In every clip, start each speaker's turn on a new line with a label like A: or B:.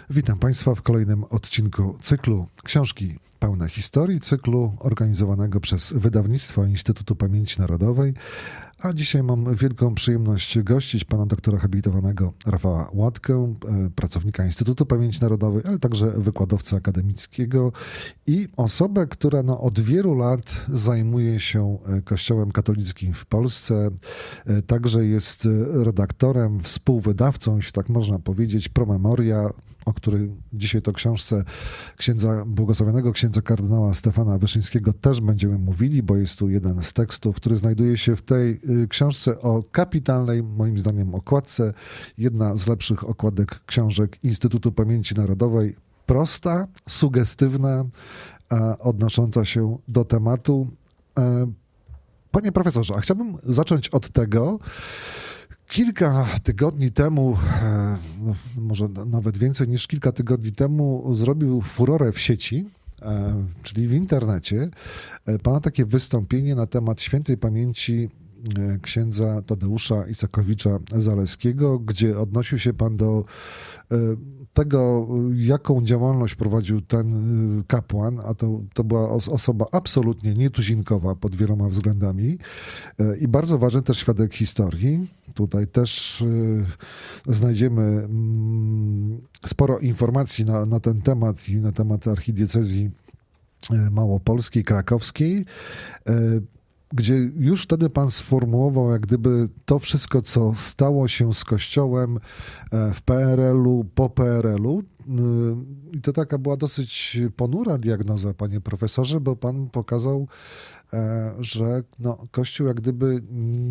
A: Witam Państwa w kolejnym odcinku cyklu Książki pełne historii, cyklu organizowanego przez Wydawnictwo Instytutu Pamięci Narodowej. A dzisiaj mam wielką przyjemność gościć pana doktora habilitowanego Rafała Łatkę, pracownika Instytutu Pamięci Narodowej, ale także wykładowcę akademickiego i osobę, która od wielu lat zajmuje się Kościołem katolickim w Polsce. Także jest redaktorem, współwydawcą, jeśli tak można powiedzieć, Pro Memoria, o której dzisiaj to książce błogosławionego księdza kardynała Stefana Wyszyńskiego też będziemy mówili, bo jest tu jeden z tekstów, który znajduje się w tej książce o kapitalnej, moim zdaniem, okładce. Jedna z lepszych okładek książek Instytutu Pamięci Narodowej. Prosta, sugestywna, odnosząca się do tematu. Panie profesorze, a chciałbym zacząć od tego. Kilka tygodni temu, może nawet więcej niż kilka tygodni temu, zrobił furorę w sieci, czyli w internecie, pana takie wystąpienie na temat świętej pamięci księdza Tadeusza Isakowicza-Zaleskiego, gdzie odnosił się pan do tego, jaką działalność prowadził ten kapłan, a to była osoba absolutnie nietuzinkowa pod wieloma względami i bardzo ważny też świadek historii. Tutaj też znajdziemy sporo informacji na ten temat i na temat archidiecezji małopolskiej, krakowskiej, gdzie już wtedy pan sformułował jak gdyby to wszystko, co stało się z Kościołem w PRL-u, po PRL-u. I to taka była dosyć ponura diagnoza, panie profesorze, bo pan pokazał, że Kościół jak gdyby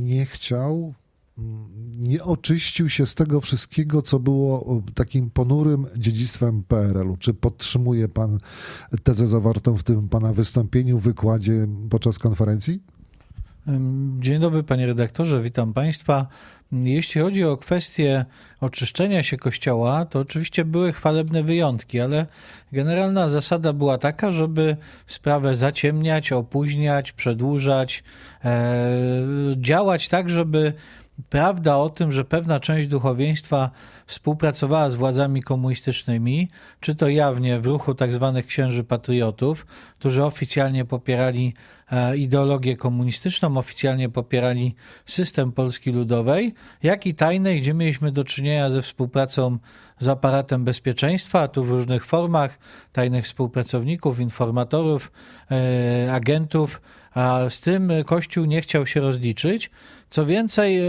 A: nie oczyścił się z tego wszystkiego, co było takim ponurym dziedzictwem PRL-u. Czy podtrzymuje pan tezę zawartą w tym pana wystąpieniu, wykładzie podczas konferencji?
B: Dzień dobry, panie redaktorze, witam państwa. Jeśli chodzi o kwestię oczyszczenia się Kościoła, to oczywiście były chwalebne wyjątki, ale generalna zasada była taka, żeby sprawę zaciemniać, opóźniać, przedłużać, działać tak, żeby prawda o tym, że pewna część duchowieństwa współpracowała z władzami komunistycznymi, czy to jawnie w ruchu tzw. księży patriotów, którzy oficjalnie popierali ideologię komunistyczną, oficjalnie popierali system Polski Ludowej, jak i tajnej, gdzie mieliśmy do czynienia ze współpracą z aparatem bezpieczeństwa, a tu w różnych formach, tajnych współpracowników, informatorów, agentów, a z tym Kościół nie chciał się rozliczyć. Co więcej,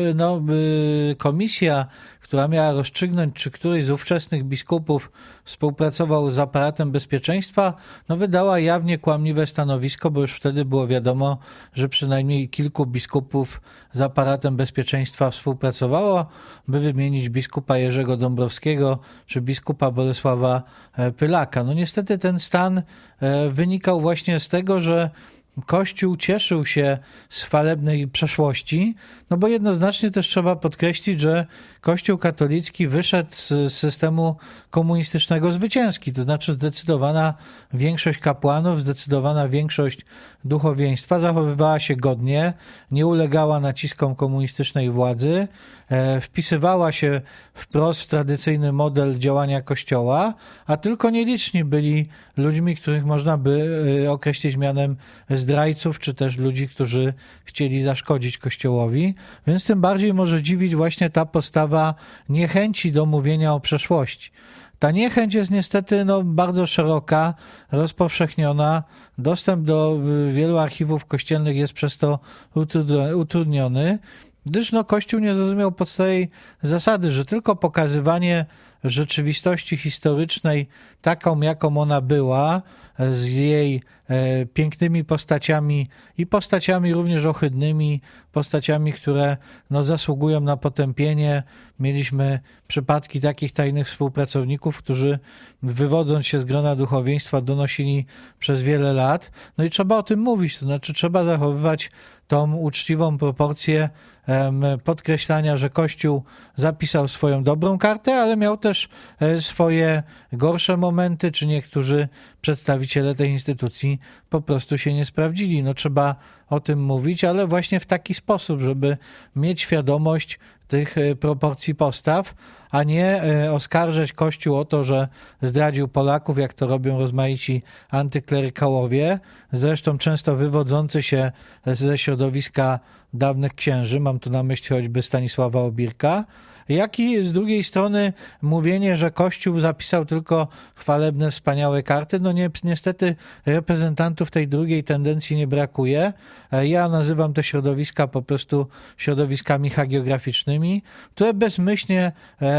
B: komisja, która miała rozstrzygnąć, czy któryś z ówczesnych biskupów współpracował z aparatem bezpieczeństwa, wydała jawnie kłamliwe stanowisko, bo już wtedy było wiadomo, że przynajmniej kilku biskupów z aparatem bezpieczeństwa współpracowało, by wymienić biskupa Jerzego Dąbrowskiego czy biskupa Bolesława Pylaka. Niestety ten stan wynikał właśnie z tego, że Kościół cieszył się z chwalebnej przeszłości, bo jednoznacznie też trzeba podkreślić, że Kościół katolicki wyszedł z systemu komunistycznego zwycięski, to znaczy zdecydowana większość kapłanów, zdecydowana większość duchowieństwa zachowywała się godnie, nie ulegała naciskom komunistycznej władzy, wpisywała się wprost w tradycyjny model działania Kościoła, a tylko nieliczni byli ludźmi, których można by określić mianem zdrajców, czy też ludzi, którzy chcieli zaszkodzić Kościołowi, więc tym bardziej może dziwić właśnie ta postawa niechęci do mówienia o przeszłości. Ta niechęć jest niestety bardzo szeroka, rozpowszechniona. Dostęp do wielu archiwów kościelnych jest przez to utrudniony, gdyż Kościół nie zrozumiał podstawowej zasady, że tylko pokazywanie rzeczywistości historycznej taką, jaką ona była, z jej pięknymi postaciami i postaciami również ohydnymi, postaciami, które zasługują na potępienie. Mieliśmy przypadki takich tajnych współpracowników, którzy wywodząc się z grona duchowieństwa donosili przez wiele lat. I trzeba o tym mówić, to znaczy trzeba zachowywać tą uczciwą proporcję podkreślania, że Kościół zapisał swoją dobrą kartę, ale miał też swoje gorsze momenty, czy niektórzy przedstawiciele przedstawiciele tej instytucji po prostu się nie sprawdzili. No trzeba o tym mówić, ale właśnie w taki sposób, żeby mieć świadomość tych proporcji postaw, a nie oskarżać Kościół o to, że zdradził Polaków, jak to robią rozmaici antyklerykałowie, zresztą często wywodzący się ze środowiska dawnych księży, mam tu na myśli choćby Stanisława Obirka, jak i z drugiej strony mówienie, że Kościół zapisał tylko chwalebne, wspaniałe karty. No niestety reprezentantów tej drugiej tendencji nie brakuje. Ja nazywam te środowiska po prostu środowiskami hagiograficznymi, które bezmyślnie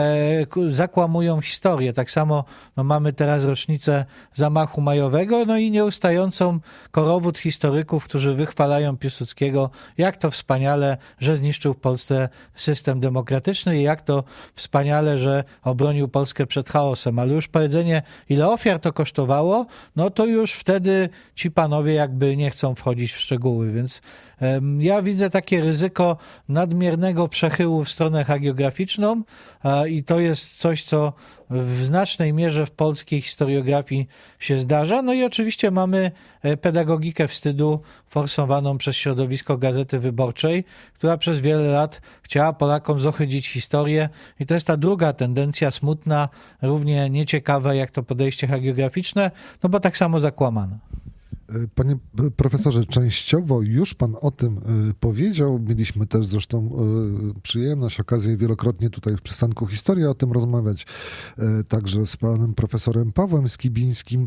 B: zakłamują historię. Tak samo mamy teraz rocznicę zamachu majowego, no i nieustającą korowód historyków, którzy wychwalają Piłsudskiego, jak to wspaniale, że zniszczył w Polsce system demokratyczny i jak to wspaniale, że obronił Polskę przed chaosem, ale już powiedzenie, ile ofiar to kosztowało, no to już wtedy ci panowie jakby nie chcą wchodzić w szczegóły, więc ja widzę takie ryzyko nadmiernego przechyłu w stronę hagiograficzną i to jest coś, co w znacznej mierze w polskiej historiografii się zdarza. No i oczywiście mamy pedagogikę wstydu forsowaną przez środowisko Gazety Wyborczej, która przez wiele lat chciała Polakom zohydzić historię i to jest ta druga tendencja smutna, równie nieciekawa jak to podejście hagiograficzne, no bo tak samo zakłamana.
A: Panie profesorze, częściowo już pan o tym powiedział. Mieliśmy też zresztą przyjemność, okazję wielokrotnie tutaj w Przystanku Historii o tym rozmawiać, także z panem profesorem Pawłem Skibińskim.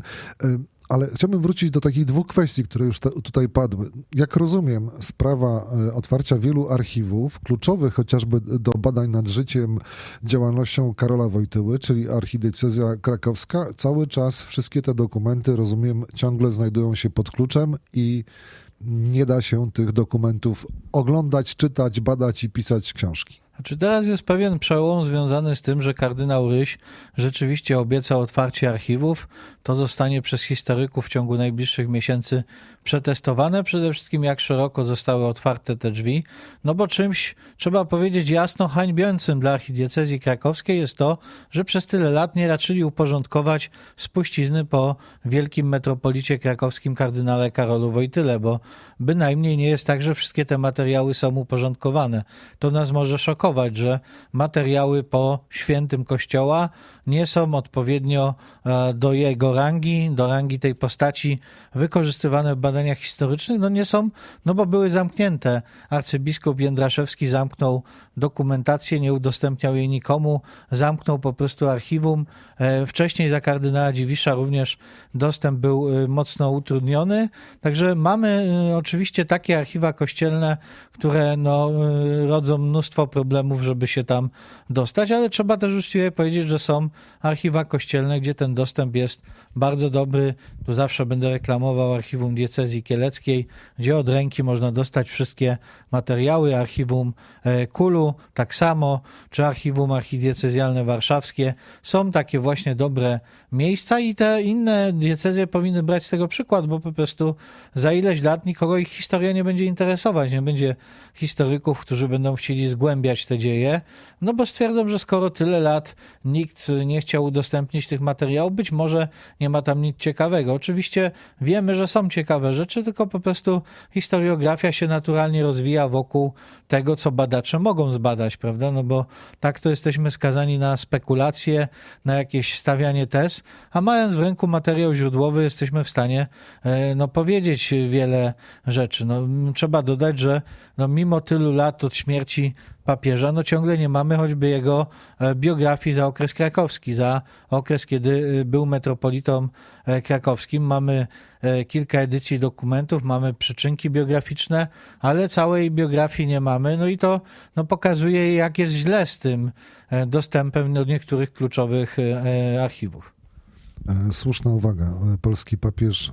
A: Ale chciałbym wrócić do takich dwóch kwestii, które już tutaj padły. Jak rozumiem, sprawa otwarcia wielu archiwów, kluczowych chociażby do badań nad życiem, działalnością Karola Wojtyły, czyli archidiecezja krakowska, cały czas wszystkie te dokumenty, rozumiem, ciągle znajdują się pod kluczem i nie da się tych dokumentów oglądać, czytać, badać i pisać książki.
B: Znaczy teraz jest pewien przełom związany z tym, że kardynał Ryś rzeczywiście obiecał otwarcie archiwów. To zostanie przez historyków w ciągu najbliższych miesięcy przetestowane. Przede wszystkim jak szeroko zostały otwarte te drzwi. No bo czymś, trzeba powiedzieć jasno, hańbiącym dla archidiecezji krakowskiej jest to, że przez tyle lat nie raczyli uporządkować spuścizny po wielkim metropolicie krakowskim kardynale Karolu Wojtyle, bo bynajmniej nie jest tak, że wszystkie te materiały są uporządkowane. To nas może szokować, że materiały po świętym Kościoła nie są odpowiednio do jego rangi, do rangi tej postaci wykorzystywane w badaniach historycznych, no nie są, no bo były zamknięte. Arcybiskup Jędraszewski zamknął dokumentację, nie udostępniał jej nikomu, zamknął po prostu archiwum. Wcześniej za kardynała Dziwisza również dostęp był mocno utrudniony, także mamy oczywiście takie archiwa kościelne, które rodzą mnóstwo problemów, żeby się tam dostać, ale trzeba też uczciwie powiedzieć, że są archiwa kościelne, gdzie ten dostęp jest bardzo dobry. Tu zawsze będę reklamował archiwum diecezji kieleckiej, gdzie od ręki można dostać wszystkie materiały, archiwum KUL-u tak samo, czy archiwum archidiecezjalne warszawskie. Są takie właśnie dobre miejsca i te inne diecezje powinny brać z tego przykład, bo po prostu za ileś lat nikogo ich historia nie będzie interesować, nie będzie historyków, którzy będą chcieli zgłębiać te dzieje, no bo stwierdzą, że skoro tyle lat nikt nie chciał udostępnić tych materiałów, być może nie ma tam nic ciekawego. Oczywiście wiemy, że są ciekawe rzeczy, tylko po prostu historiografia się naturalnie rozwija wokół tego, co badacze mogą zbadać, prawda? No bo tak to jesteśmy skazani na spekulacje, na jakieś stawianie tez, a mając w ręku materiał źródłowy jesteśmy w stanie powiedzieć wiele rzeczy. Trzeba dodać, że mimo tylu lat od śmierci papieża, ciągle nie mamy choćby jego biografii za okres krakowski, za okres, kiedy był metropolitą krakowskim. Mamy kilka edycji dokumentów, mamy przyczynki biograficzne, ale całej biografii nie mamy. I to pokazuje, jak jest źle z tym dostępem do niektórych kluczowych archiwów.
A: Słuszna uwaga. Polski papież,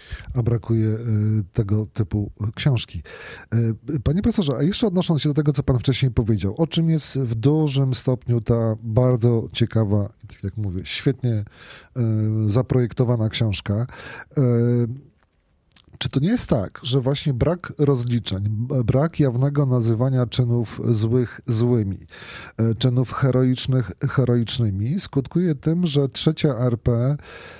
A: a brakuje tego typu książki. Panie profesorze, a jeszcze odnosząc się do tego, co pan wcześniej powiedział, o czym jest w dużym stopniu ta bardzo ciekawa, jak mówię, świetnie zaprojektowana książka. Czy to nie jest tak, że właśnie brak rozliczeń, brak jawnego nazywania czynów złych złymi, czynów heroicznych heroicznymi skutkuje tym, że trzecia RP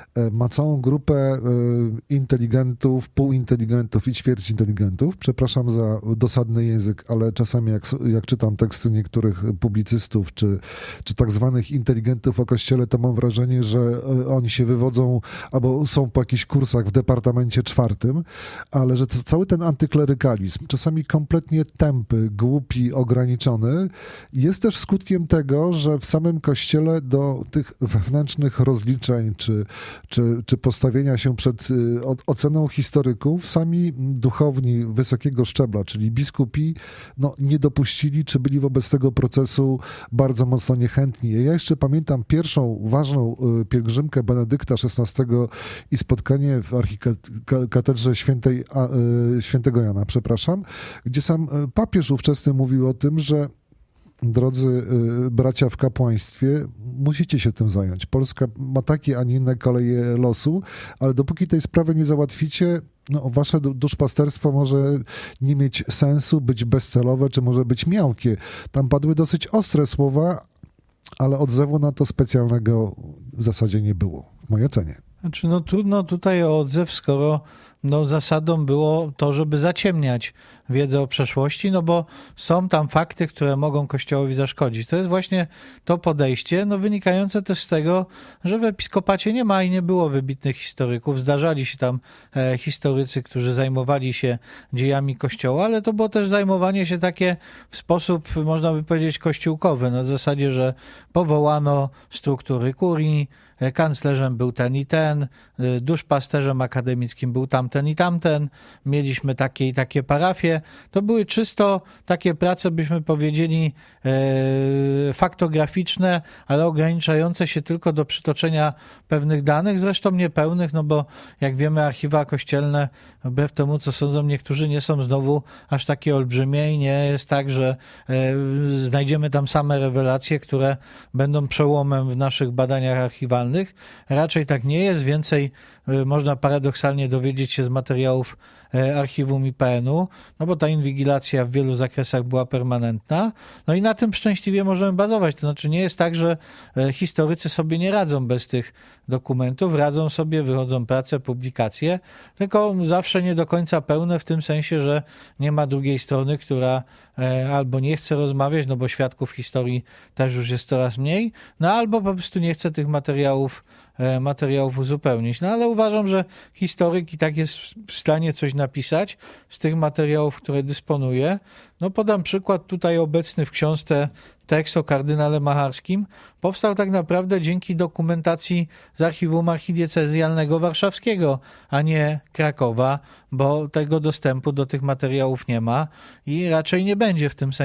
A: ma całą grupę inteligentów, półinteligentów i ćwierćinteligentów. Przepraszam za dosadny język, ale czasami jak czytam teksty niektórych publicystów czy tak zwanych inteligentów o Kościele, to mam wrażenie, że oni się wywodzą albo są po jakichś kursach w Departamencie IV, ale że cały ten antyklerykalizm, czasami kompletnie tępy, głupi, ograniczony, jest też skutkiem tego, że w samym Kościele do tych wewnętrznych rozliczeń czy postawienia się przed oceną historyków sami duchowni wysokiego szczebla, czyli biskupi, nie dopuścili, czy byli wobec tego procesu bardzo mocno niechętni. Ja jeszcze pamiętam pierwszą ważną pielgrzymkę Benedykta XVI i spotkanie w archikatedrze świętego Jana, gdzie sam papież ówczesny mówił o tym, że drodzy bracia w kapłaństwie, musicie się tym zająć. Polska ma takie, a nie inne koleje losu, ale dopóki tej sprawy nie załatwicie, wasze duszpasterstwo może nie mieć sensu, być bezcelowe, czy może być miałkie. Tam padły dosyć ostre słowa, ale odzewu na to specjalnego w zasadzie nie było, w mojej ocenie.
B: Znaczy, trudno tutaj o odzew, skoro zasadą było to, żeby zaciemniać wiedzę o przeszłości, bo są tam fakty, które mogą Kościołowi zaszkodzić. To jest właśnie to podejście, wynikające też z tego, że w episkopacie nie ma i nie było wybitnych historyków. Zdarzali się tam historycy, którzy zajmowali się dziejami Kościoła, ale to było też zajmowanie się takie w sposób, można by powiedzieć, kościółkowy, na zasadzie, że powołano struktury kurii, kanclerzem był ten i ten, duszpasterzem akademickim był tamten i tamten, mieliśmy takie i takie parafie. To były czysto takie prace, byśmy powiedzieli, faktograficzne, ale ograniczające się tylko do przytoczenia pewnych danych, zresztą niepełnych, bo jak wiemy, archiwa kościelne, wbrew temu, co sądzą niektórzy, nie są znowu aż takie olbrzymie i nie jest tak, że znajdziemy tam same rewelacje, które będą przełomem w naszych badaniach archiwalnych. Raczej tak nie jest. Więcej można paradoksalnie dowiedzieć się z materiałów archiwum IPN-u, bo ta inwigilacja w wielu zakresach była permanentna. I na tym szczęśliwie możemy bazować. To znaczy nie jest tak, że historycy sobie nie radzą bez tych dokumentów, radzą sobie, wychodzą prace, publikacje, tylko zawsze nie do końca pełne w tym sensie, że nie ma drugiej strony, która albo nie chce rozmawiać, bo świadków historii też już jest coraz mniej, albo po prostu nie chce tych materiałów uzupełnić. Ale uważam, że historyk i tak jest w stanie coś napisać z tych materiałów, które dysponuje. Podam przykład tutaj obecny w książce tekst o kardynale Macharskim powstał tak naprawdę dzięki dokumentacji z archiwum archidiecezjalnego warszawskiego, a nie Krakowa, bo tego dostępu do tych materiałów nie ma i raczej nie będzie w tym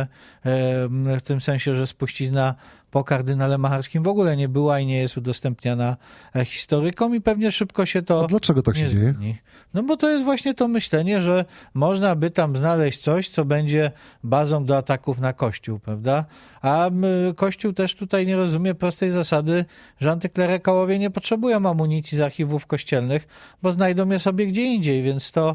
B: sensie, że spuścizna po kardynale Macharskim w ogóle nie była i nie jest udostępniana historykom i pewnie szybko się to...
A: A dlaczego tak się dzieje?
B: Bo to jest właśnie to myślenie, że można by tam znaleźć coś, co będzie bazą do ataków na Kościół, prawda? A Kościół też tutaj nie rozumie prostej zasady, że antyklerykałowie nie potrzebują amunicji z archiwów kościelnych, bo znajdą je sobie gdzie indziej, więc to,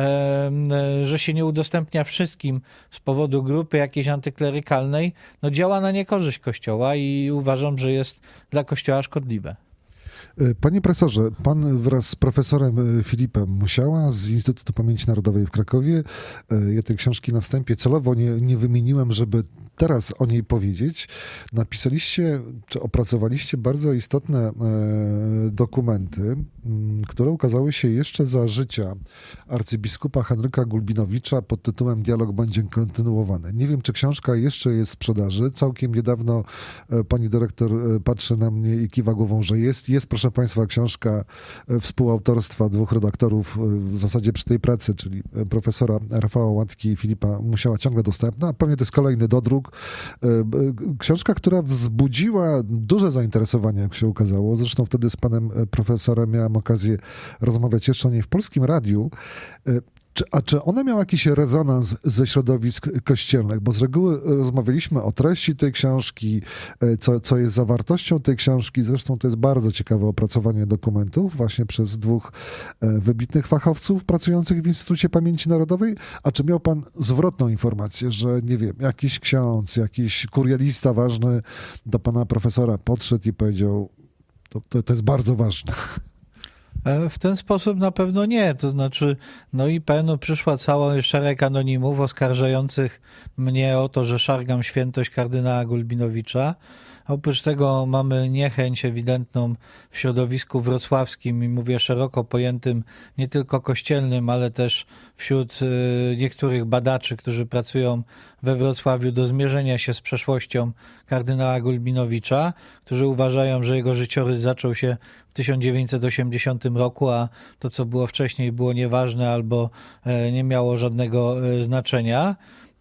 B: że się nie udostępnia wszystkim z powodu grupy jakiejś antyklerykalnej, działa na niekorzyść Kościoła i uważam, że jest dla Kościoła szkodliwe.
A: Panie profesorze, pan wraz z profesorem Filipem Musiała z Instytutu Pamięci Narodowej w Krakowie, ja tej książki na wstępie celowo nie wymieniłem, żeby teraz o niej powiedzieć, napisaliście, czy opracowaliście bardzo istotne dokumenty, które ukazały się jeszcze za życia arcybiskupa Henryka Gulbinowicza pod tytułem Dialog będzie kontynuowany. Nie wiem, czy książka jeszcze jest w sprzedaży. Całkiem niedawno pani dyrektor patrzy na mnie i kiwa głową, że jest. Jest, proszę państwa, książka współautorstwa dwóch redaktorów w zasadzie przy tej pracy, czyli profesora Rafała Łatki i Filipa Musiała, ciągle dostępna. Pewnie to jest kolejny dodruk. Książka, która wzbudziła duże zainteresowanie, jak się ukazało. Zresztą wtedy z panem profesorem miałem okazję rozmawiać jeszcze o niej w Polskim Radiu. A czy ona miała jakiś rezonans ze środowisk kościelnych? Bo z reguły rozmawialiśmy o treści tej książki, co jest zawartością tej książki. Zresztą to jest bardzo ciekawe opracowanie dokumentów właśnie przez dwóch wybitnych fachowców pracujących w Instytucie Pamięci Narodowej. A czy miał pan zwrotną informację, że nie wiem, jakiś ksiądz, jakiś kurialista ważny do pana profesora podszedł i powiedział: To jest bardzo ważne.
B: W ten sposób na pewno nie. To znaczy, no IPN-u przyszła cały szereg anonimów oskarżających mnie o to, że szargam świętość kardynała Gulbinowicza. Oprócz tego mamy niechęć ewidentną w środowisku wrocławskim i mówię szeroko pojętym, nie tylko kościelnym, ale też wśród niektórych badaczy, którzy pracują we Wrocławiu, do zmierzenia się z przeszłością kardynała Gulbinowicza, którzy uważają, że jego życiorys zaczął się w 1980 roku, a to, co było wcześniej, było nieważne albo nie miało żadnego znaczenia.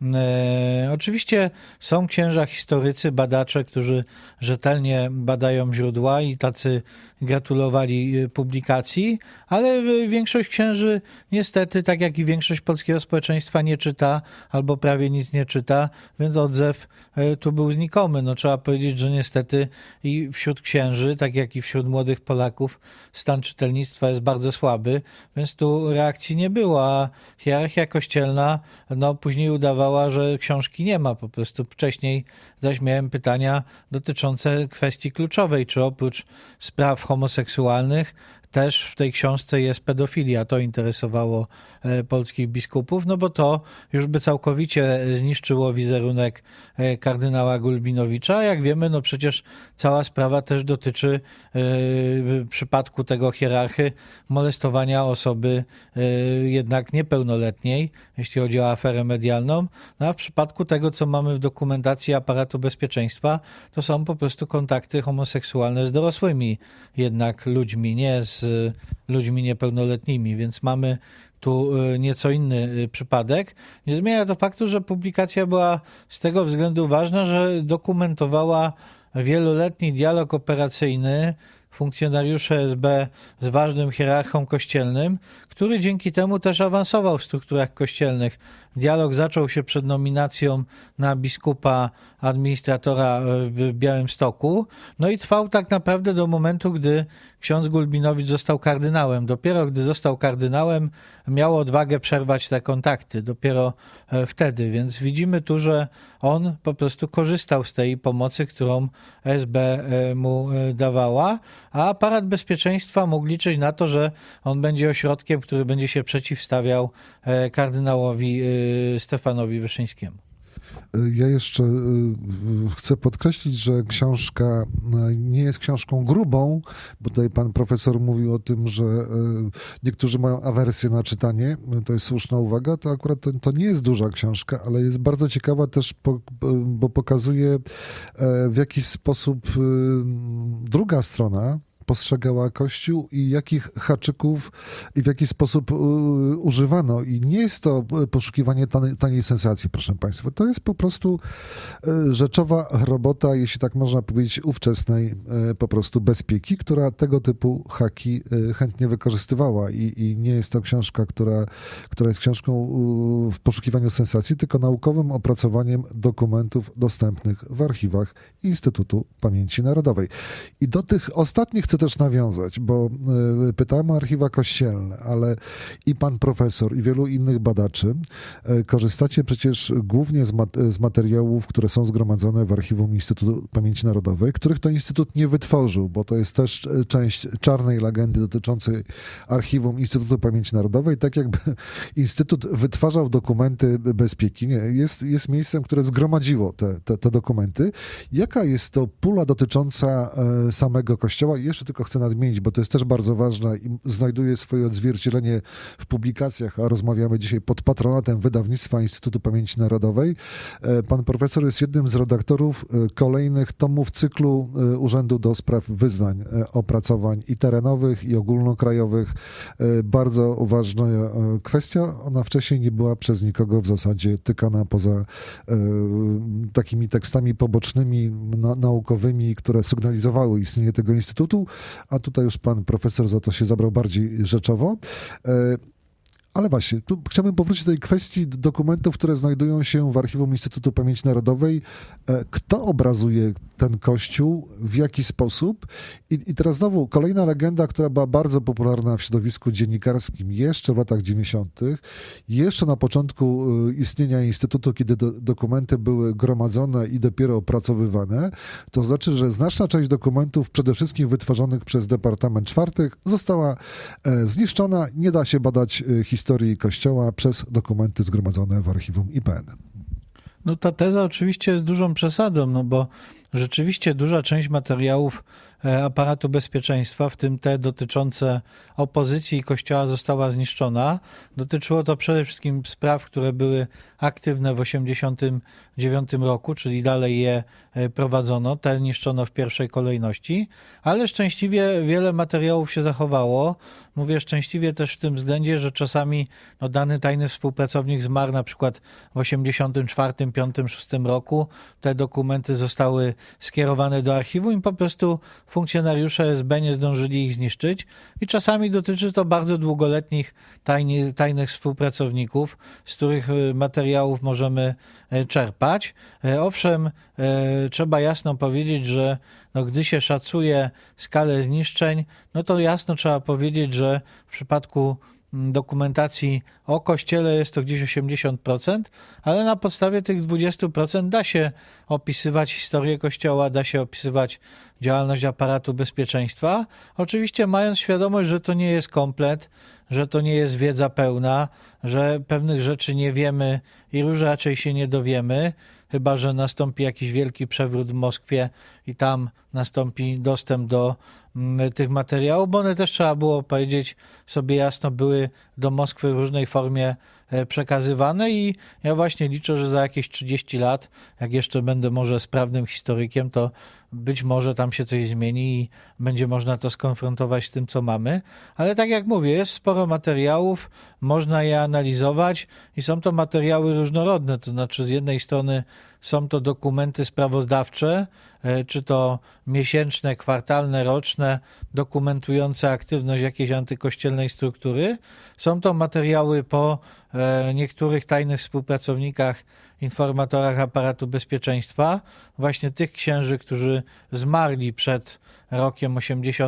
B: Oczywiście są księża historycy, badacze, którzy rzetelnie badają źródła i tacy gratulowali publikacji, ale większość księży niestety, tak jak i większość polskiego społeczeństwa, nie czyta albo prawie nic nie czyta, więc odzew tu był znikomy. No, trzeba powiedzieć, że niestety i wśród księży, tak jak i wśród młodych Polaków, stan czytelnictwa jest bardzo słaby, więc tu reakcji nie było, a hierarchia kościelna później udawała, że książki nie ma po prostu. Wcześniej zaś miałem pytania dotyczące kwestii kluczowej, czy oprócz spraw homoseksualnych też w tej książce jest pedofilia. To interesowało polskich biskupów, no bo to już by całkowicie zniszczyło wizerunek kardynała Gulbinowicza. Jak wiemy, no przecież cała sprawa też dotyczy w przypadku tego hierarchy molestowania osoby jednak niepełnoletniej, jeśli chodzi o aferę medialną. No a w przypadku tego, co mamy w dokumentacji aparatu bezpieczeństwa, to są po prostu kontakty homoseksualne z dorosłymi jednak ludźmi, nie z ludźmi niepełnoletnimi, więc mamy tu nieco inny przypadek. Nie zmienia to faktu, że publikacja była z tego względu ważna, że dokumentowała wieloletni dialog operacyjny funkcjonariuszy SB z ważnym hierarchą kościelnym, który dzięki temu też awansował w strukturach kościelnych. Dialog zaczął się przed nominacją na biskupa administratora w Białymstoku, no i trwał tak naprawdę do momentu, gdy ksiądz Gulbinowicz został kardynałem. Dopiero gdy został kardynałem, miał odwagę przerwać te kontakty. Dopiero wtedy. Więc widzimy tu, że on po prostu korzystał z tej pomocy, którą SB mu dawała, a aparat bezpieczeństwa mógł liczyć na to, że on będzie ośrodkiem, który będzie się przeciwstawiał kardynałowi Stefanowi Wyszyńskiemu.
A: Ja jeszcze chcę podkreślić, że książka nie jest książką grubą, bo tutaj pan profesor mówił o tym, że niektórzy mają awersję na czytanie. To jest słuszna uwaga. To akurat to nie jest duża książka, ale jest bardzo ciekawa też, bo pokazuje w jakiś sposób druga strona postrzegała Kościół i jakich haczyków i w jaki sposób używano. I nie jest to poszukiwanie taniej sensacji, proszę Państwa. To jest po prostu rzeczowa robota, jeśli tak można powiedzieć, ówczesnej po prostu bezpieki, która tego typu haki chętnie wykorzystywała. I nie jest to książka, która jest książką w poszukiwaniu sensacji, tylko naukowym opracowaniem dokumentów dostępnych w archiwach Instytutu Pamięci Narodowej. I do tych ostatnich chcę też nawiązać, bo pytałem o archiwa kościelne, ale i pan profesor, i wielu innych badaczy korzystacie przecież głównie z materiałów, które są zgromadzone w archiwum Instytutu Pamięci Narodowej, których to Instytut nie wytworzył, bo to jest też część czarnej legendy dotyczącej archiwum Instytutu Pamięci Narodowej. Tak jakby Instytut wytwarzał dokumenty bezpieki. Nie, jest miejscem, które zgromadziło te dokumenty. Jaka jest to pula dotycząca samego Kościoła? I jeszcze tylko chcę nadmienić, bo to jest też bardzo ważne i znajduje swoje odzwierciedlenie w publikacjach, a rozmawiamy dzisiaj pod patronatem wydawnictwa Instytutu Pamięci Narodowej. Pan profesor jest jednym z redaktorów kolejnych tomów cyklu Urzędu do Spraw Wyznań, opracowań i terenowych, i ogólnokrajowych. Bardzo ważna kwestia. Ona wcześniej nie była przez nikogo w zasadzie tykana poza takimi tekstami pobocznymi, naukowymi, które sygnalizowały istnienie tego instytutu, a tutaj już pan profesor za to się zabrał bardziej rzeczowo. Ale właśnie, tu chciałbym powrócić do tej kwestii dokumentów, które znajdują się w Archiwum Instytutu Pamięci Narodowej. Kto obrazuje ten kościół, w jaki sposób? I teraz znowu kolejna legenda, która była bardzo popularna w środowisku dziennikarskim jeszcze w latach 90., jeszcze na początku istnienia Instytutu, kiedy dokumenty były gromadzone i dopiero opracowywane. To znaczy, że znaczna część dokumentów, przede wszystkim wytworzonych przez Departament IV, została zniszczona. Nie da się badać historii Kościoła przez dokumenty zgromadzone w Archiwum IPN.
B: No ta teza oczywiście jest dużą przesadą, no bo rzeczywiście duża część materiałów aparatu bezpieczeństwa, w tym te dotyczące opozycji i Kościoła, została zniszczona. Dotyczyło to przede wszystkim spraw, które były aktywne w 1989 roku, czyli dalej je prowadzono. Te niszczono w pierwszej kolejności, ale szczęśliwie wiele materiałów się zachowało. Mówię szczęśliwie też w tym względzie, że czasami dany tajny współpracownik zmarł na przykład w 1984, 1985, 1986 roku. Te dokumenty zostały skierowane do archiwum i po prostu funkcjonariusze SB nie zdążyli ich zniszczyć. I czasami dotyczy to bardzo długoletnich tajnych współpracowników, z których materiałów możemy czerpać. Owszem, trzeba jasno powiedzieć, że gdy się szacuje skalę zniszczeń, to jasno trzeba powiedzieć, że w przypadku dokumentacji o Kościele jest to gdzieś 80%, ale na podstawie tych 20% da się opisywać historię Kościoła, da się opisywać działalność aparatu bezpieczeństwa. Oczywiście mając świadomość, że to nie jest komplet, że to nie jest wiedza pełna, że pewnych rzeczy nie wiemy i już raczej się nie dowiemy, chyba że nastąpi jakiś wielki przewrót w Moskwie i tam nastąpi dostęp do tych materiałów, bo one też, trzeba było powiedzieć sobie jasno, były do Moskwy w różnej formie przekazywane i ja właśnie liczę, że za jakieś 30 lat, jak jeszcze będę może sprawnym historykiem, to być może tam się coś zmieni i będzie można to skonfrontować z tym, co mamy. Ale tak jak mówię, jest sporo materiałów, można je analizować i są to materiały różnorodne, to znaczy z jednej strony są to dokumenty sprawozdawcze, czy to miesięczne, kwartalne, roczne, dokumentujące aktywność jakiejś antykościelnej struktury. Są to materiały po niektórych tajnych współpracownikach, informatorach aparatu bezpieczeństwa, właśnie tych księży, którzy zmarli przed rokiem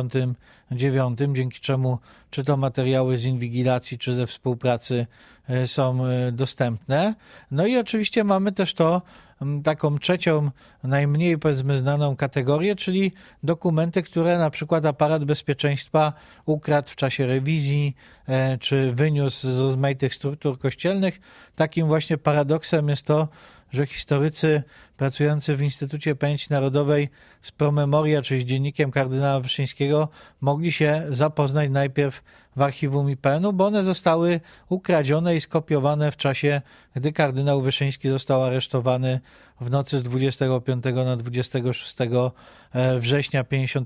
B: 89, dzięki czemu czy to materiały z inwigilacji, czy ze współpracy są dostępne. No i oczywiście mamy też taką trzecią, najmniej powiedzmy znaną kategorię, czyli dokumenty, które na przykład aparat bezpieczeństwa ukradł w czasie rewizji, czy wyniósł z rozmaitych struktur kościelnych. Takim właśnie paradoksem jest to, że historycy pracujący w Instytucie Pamięci Narodowej z promemoria, czyli z dziennikiem kardynała Wyszyńskiego, mogli się zapoznać najpierw w archiwum IPN-u, bo one zostały ukradzione i skopiowane w czasie, gdy kardynał Wyszyński został aresztowany w nocy z 25 na 26 września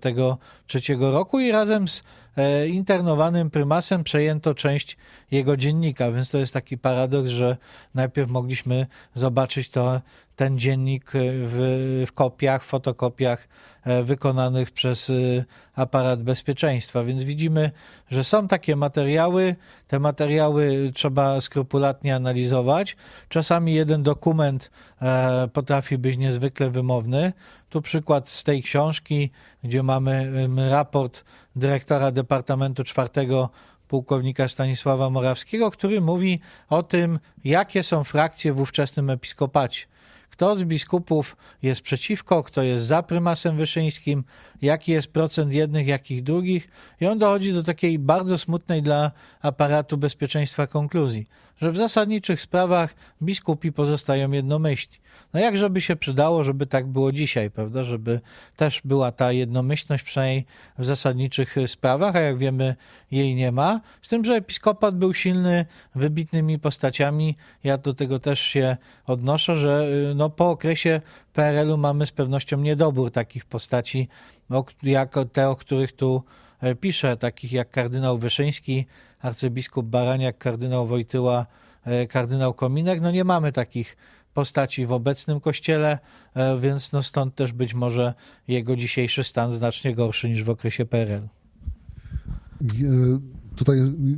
B: 1953 roku i razem z internowanym prymasem przejęto część jego dziennika, więc to jest taki paradoks, że najpierw mogliśmy zobaczyć ten dziennik w kopiach, fotokopiach wykonanych przez aparat bezpieczeństwa. Więc widzimy, że są takie materiały. Te materiały trzeba skrupulatnie analizować. Czasami jeden dokument potrafi być niezwykle wymowny. Tu przykład z tej książki, gdzie mamy raport dyrektora Departamentu IV pułkownika Stanisława Morawskiego, który mówi o tym, jakie są frakcje w ówczesnym episkopacie. Kto z biskupów jest przeciwko, kto jest za prymasem Wyszyńskim, jaki jest procent jednych, jakich drugich. I on dochodzi do takiej bardzo smutnej dla aparatu bezpieczeństwa konkluzji, że w zasadniczych sprawach biskupi pozostają jednomyślni. No jakże by się przydało, żeby tak było dzisiaj, prawda, żeby też była ta jednomyślność przynajmniej w zasadniczych sprawach, a jak wiemy jej nie ma. Z tym, że episkopat był silny wybitnymi postaciami. Ja do tego też się odnoszę, że po okresie PRL-u mamy z pewnością niedobór takich postaci, jak te, o których tu piszę, takich jak kardynał Wyszyński, arcybiskup Baraniak, kardynał Wojtyła, kardynał Kominek. Nie mamy takich postaci w obecnym kościele, więc stąd też być może jego dzisiejszy stan znacznie gorszy niż w okresie PRL.
A: Tutaj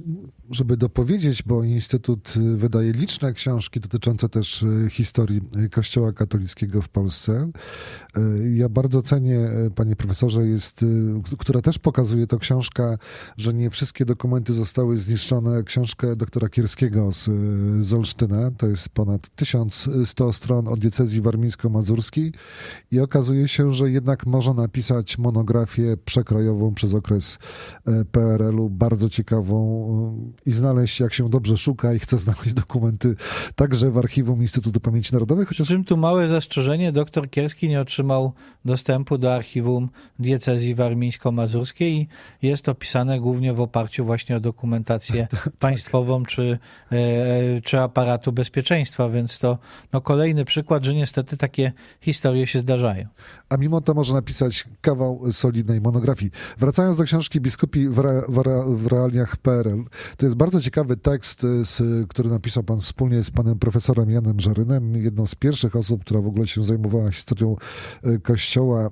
A: żeby dopowiedzieć, bo Instytut wydaje liczne książki dotyczące też historii Kościoła katolickiego w Polsce. Ja bardzo cenię, panie profesorze, która też pokazuje to książka, że nie wszystkie dokumenty zostały zniszczone. Książkę doktora Kierskiego z Olsztyna, to jest ponad 1100 stron o diecezji warmińsko-mazurskiej i okazuje się, że jednak można napisać monografię przekrojową przez okres PRL-u, bardzo ciekawą i znaleźć, jak się dobrze szuka i chce znaleźć dokumenty także w archiwum Instytutu Pamięci Narodowej.
B: Chociaż czym tu małe zastrzeżenie, doktor Kierski nie otrzymał dostępu do archiwum diecezji warmińsko-mazurskiej i jest opisane głównie w oparciu właśnie o dokumentację państwową czy aparatu bezpieczeństwa, więc to kolejny przykład, że niestety takie historie się zdarzają.
A: A mimo to może napisać kawał solidnej monografii. Wracając do książki Biskupi w realiach PRL, to jest bardzo ciekawy tekst, który napisał pan wspólnie z panem profesorem Janem Żarynem, jedną z pierwszych osób, która w ogóle się zajmowała historią Kościoła,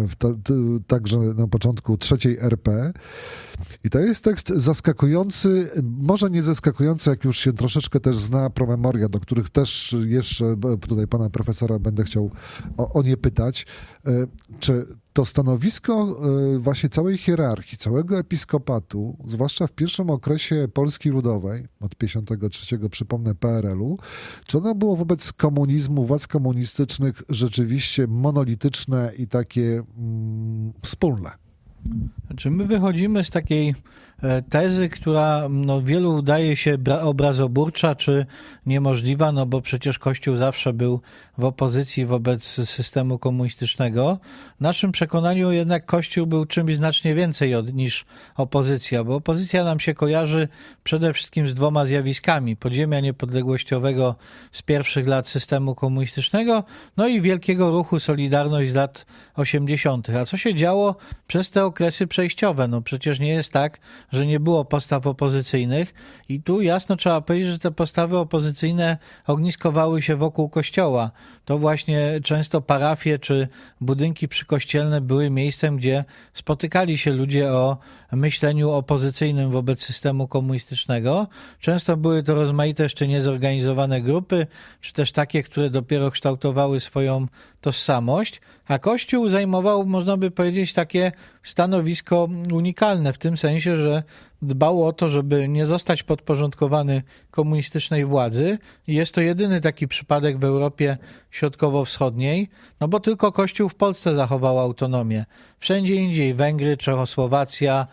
A: także na początku III RP. I to jest tekst zaskakujący, może nie zaskakujący, jak już się troszeczkę też zna promemoria, do których też jeszcze tutaj pana profesora będę chciał o nie pytać. Czy to stanowisko właśnie całej hierarchii, całego episkopatu, zwłaszcza w pierwszym okresie Polski Ludowej, od 1953, przypomnę, PRL-u, czy ono było wobec komunizmu, władz komunistycznych rzeczywiście monolityczne i takie wspólne?
B: Znaczy my wychodzimy z takiej tezy, która wielu wydaje się obrazoburcza czy niemożliwa, bo przecież Kościół zawsze był w opozycji wobec systemu komunistycznego. W naszym przekonaniu jednak Kościół był czymś znacznie więcej niż opozycja, bo opozycja nam się kojarzy przede wszystkim z dwoma zjawiskami: podziemia niepodległościowego z pierwszych lat systemu komunistycznego, i wielkiego ruchu Solidarność z lat 80. A co się działo przez te okresy przejściowe? Przecież nie jest tak, że nie było postaw opozycyjnych i tu jasno trzeba powiedzieć, że te postawy opozycyjne ogniskowały się wokół Kościoła. To właśnie często parafie czy budynki przykościelne były miejscem, gdzie spotykali się ludzie o myśleniu opozycyjnym wobec systemu komunistycznego. Często były to rozmaite, jeszcze niezorganizowane grupy, czy też takie, które dopiero kształtowały swoją tożsamość, a Kościół zajmował, można by powiedzieć, takie stanowisko unikalne w tym sensie, że dbał o to, żeby nie zostać podporządkowany komunistycznej władzy. I jest to jedyny taki przypadek w Europie Środkowo-Wschodniej, bo tylko Kościół w Polsce zachował autonomię. Wszędzie indziej Węgry, Czechosłowacja,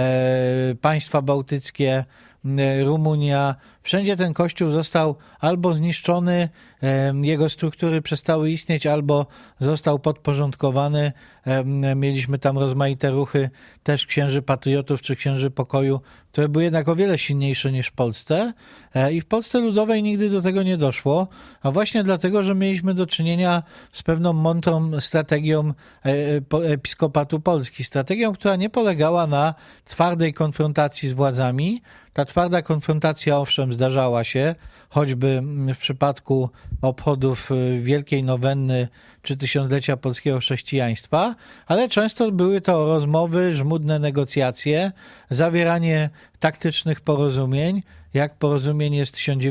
B: państwa bałtyckie, Rumunia, wszędzie ten Kościół został albo zniszczony, jego struktury przestały istnieć, albo został podporządkowany. Mieliśmy tam rozmaite ruchy też księży patriotów czy księży pokoju, które były jednak o wiele silniejsze niż w Polsce i w Polsce Ludowej nigdy do tego nie doszło, a właśnie dlatego, że mieliśmy do czynienia z pewną mądrą strategią Episkopatu Polski, strategią, która nie polegała na twardej konfrontacji z władzami. Ta twarda konfrontacja owszem zdarzała się, choćby w przypadku obchodów Wielkiej Nowenny czy tysiąclecia polskiego chrześcijaństwa, ale często były to rozmowy, żmudne negocjacje, zawieranie taktycznych porozumień, jak porozumienie z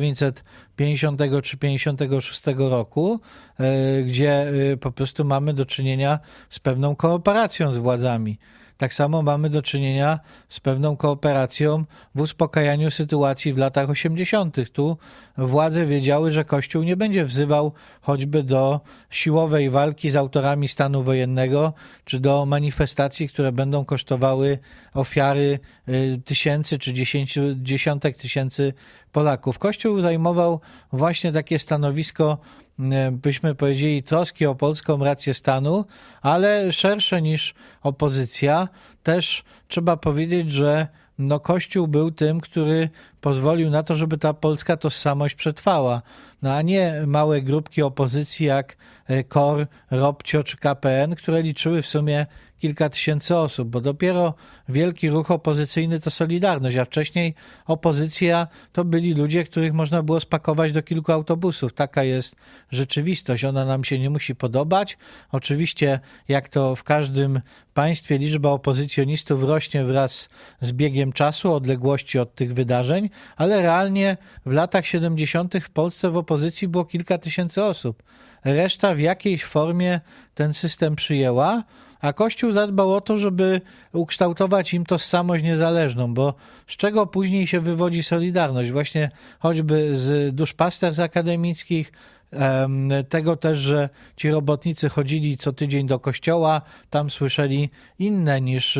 B: 1950 czy 1956 roku, gdzie po prostu mamy do czynienia z pewną kooperacją z władzami. Tak samo mamy do czynienia z pewną kooperacją w uspokajaniu sytuacji w latach 80. Tu władze wiedziały, że Kościół nie będzie wzywał choćby do siłowej walki z autorami stanu wojennego, czy do manifestacji, które będą kosztowały ofiary tysięcy czy dziesiątek tysięcy Polaków. Kościół zajmował właśnie takie stanowisko, byśmy powiedzieli, troski o polską rację stanu, ale szersze niż opozycja. Też trzeba powiedzieć, że Kościół był tym, który pozwolił na to, żeby ta polska tożsamość przetrwała, a nie małe grupki opozycji jak KOR, ROPCIO czy KPN, które liczyły w sumie kilka tysięcy osób, bo dopiero wielki ruch opozycyjny to Solidarność, a wcześniej opozycja to byli ludzie, których można było spakować do kilku autobusów. Taka jest rzeczywistość. Ona nam się nie musi podobać. Oczywiście, jak to w każdym państwie, liczba opozycjonistów rośnie wraz z biegiem czasu, odległości od tych wydarzeń, ale realnie w latach 70. w Polsce w opozycji było kilka tysięcy osób. Reszta w jakiejś formie ten system przyjęła, a Kościół zadbał o to, żeby ukształtować im tożsamość niezależną, bo z czego później się wywodzi Solidarność? Właśnie choćby z duszpasterstw akademickich, tego też, że ci robotnicy chodzili co tydzień do kościoła, tam słyszeli inne niż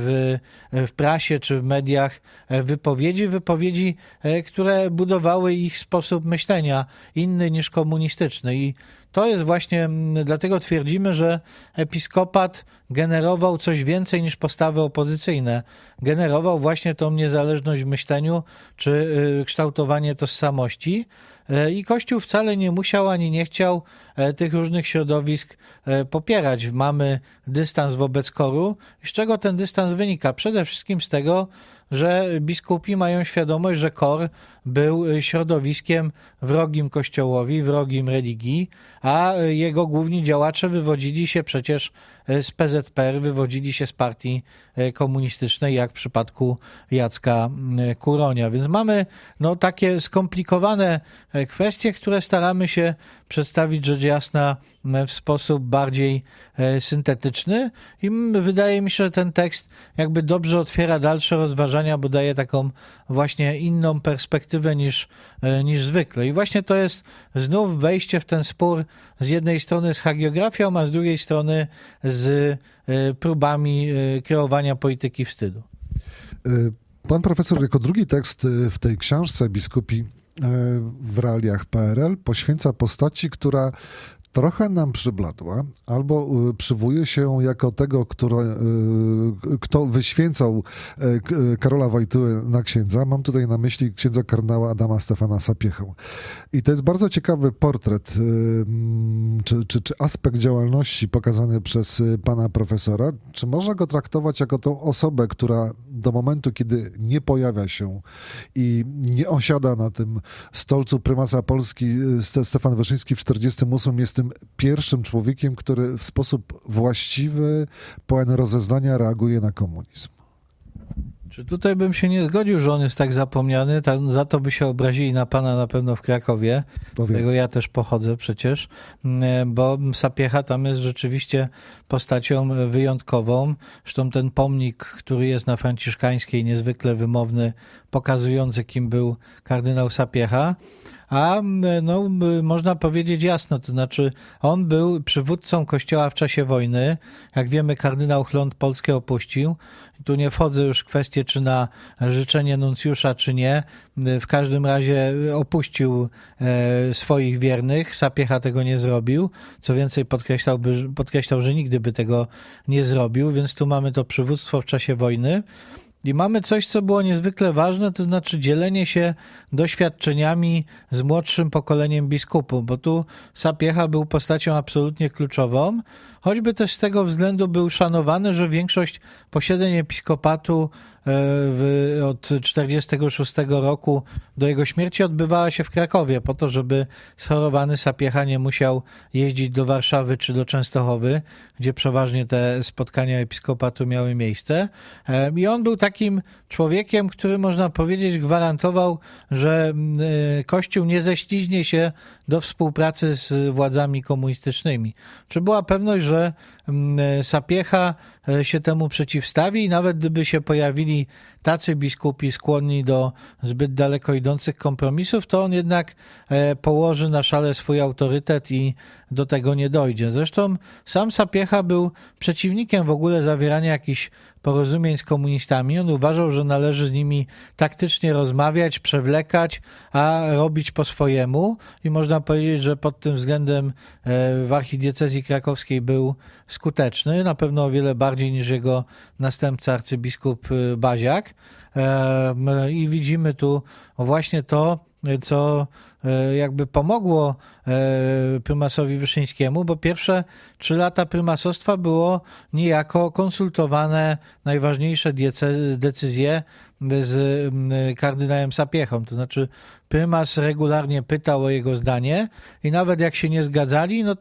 B: w prasie czy w mediach wypowiedzi, które budowały ich sposób myślenia, inny niż komunistyczny. I to jest właśnie, dlatego twierdzimy, że episkopat generował coś więcej niż postawy opozycyjne. Generował właśnie tą niezależność w myśleniu czy kształtowanie tożsamości. I Kościół wcale nie musiał ani nie chciał tych różnych środowisk popierać. Mamy dystans wobec KOR-u. Z czego ten dystans wynika? Przede wszystkim z tego, że biskupi mają świadomość, że KOR był środowiskiem wrogim Kościołowi, wrogim religii, a jego główni działacze wywodzili się przecież z PZPR, wywodzili się z partii komunistycznej, jak w przypadku Jacka Kuronia. Więc mamy takie skomplikowane kwestie, które staramy się przedstawić rzecz jasna w sposób bardziej syntetyczny i wydaje mi się, że ten tekst jakby dobrze otwiera dalsze rozważania, bo daje taką właśnie inną perspektywę niż zwykle. I właśnie to jest znów wejście w ten spór z jednej strony z hagiografią, a z drugiej strony z próbami kreowania polityki wstydu.
A: Pan profesor jako drugi tekst w tej książce Biskupi w realiach PRL poświęca postaci, która trochę nam przybladła, albo przywołuje się jako tego, kto wyświęcał Karola Wojtyłę na księdza. Mam tutaj na myśli księdza kardynała Adama Stefana Sapiechę. I to jest bardzo ciekawy portret, czy aspekt działalności pokazany przez pana profesora. Czy można go traktować jako tą osobę, która do momentu, kiedy nie pojawia się i nie osiada na tym stolcu prymasa Polski Stefan Wyszyński w 1948 jest tym pierwszym człowiekiem, który w sposób właściwy, pełen rozeznania reaguje na komunizm?
B: Czy tutaj bym się nie zgodził, że on jest tak zapomniany, za to by się obrazili na pana na pewno w Krakowie, z którego ja też pochodzę przecież, bo Sapiecha tam jest rzeczywiście postacią wyjątkową. Zresztą ten pomnik, który jest na Franciszkańskiej, niezwykle wymowny, pokazujący, kim był kardynał Sapiecha. A można powiedzieć jasno, to znaczy on był przywódcą Kościoła w czasie wojny. Jak wiemy, kardynał Chląd Polskę opuścił. Tu nie wchodzę już w kwestię, czy na życzenie nuncjusza, czy nie. W każdym razie opuścił swoich wiernych. Sapiecha tego nie zrobił. Co więcej, podkreślał, że nigdy by tego nie zrobił, więc tu mamy to przywództwo w czasie wojny. I mamy coś, co było niezwykle ważne, to znaczy dzielenie się doświadczeniami z młodszym pokoleniem biskupów, bo tu Sapiecha był postacią absolutnie kluczową, choćby też z tego względu był szanowany, że większość posiedzeń episkopatu od 1946 roku do jego śmierci odbywała się w Krakowie, po to, żeby schorowany Sapiecha nie musiał jeździć do Warszawy czy do Częstochowy, gdzie przeważnie te spotkania episkopatu miały miejsce. I on był takim człowiekiem, który, można powiedzieć, gwarantował, że Kościół nie ześliźnie się do współpracy z władzami komunistycznymi. Czy była pewność, że Sapiecha się temu przeciwstawi i nawet gdyby się pojawili tacy biskupi skłonni do zbyt daleko idących kompromisów, to on jednak położy na szale swój autorytet i do tego nie dojdzie. Zresztą sam Sapiecha był przeciwnikiem w ogóle zawierania jakichś porozumień z komunistami. On uważał, że należy z nimi taktycznie rozmawiać, przewlekać, a robić po swojemu. I można powiedzieć, że pod tym względem w archidiecezji krakowskiej był skuteczny, na pewno o wiele bardziej niż jego następca arcybiskup Baziak. I widzimy tu właśnie to, co jakby pomogło prymasowi Wyszyńskiemu, bo pierwsze 3 lata prymasostwa było niejako konsultowane najważniejsze decyzje z kardynałem Sapiechą. To znaczy prymas regularnie pytał o jego zdanie i nawet jak się nie zgadzali, no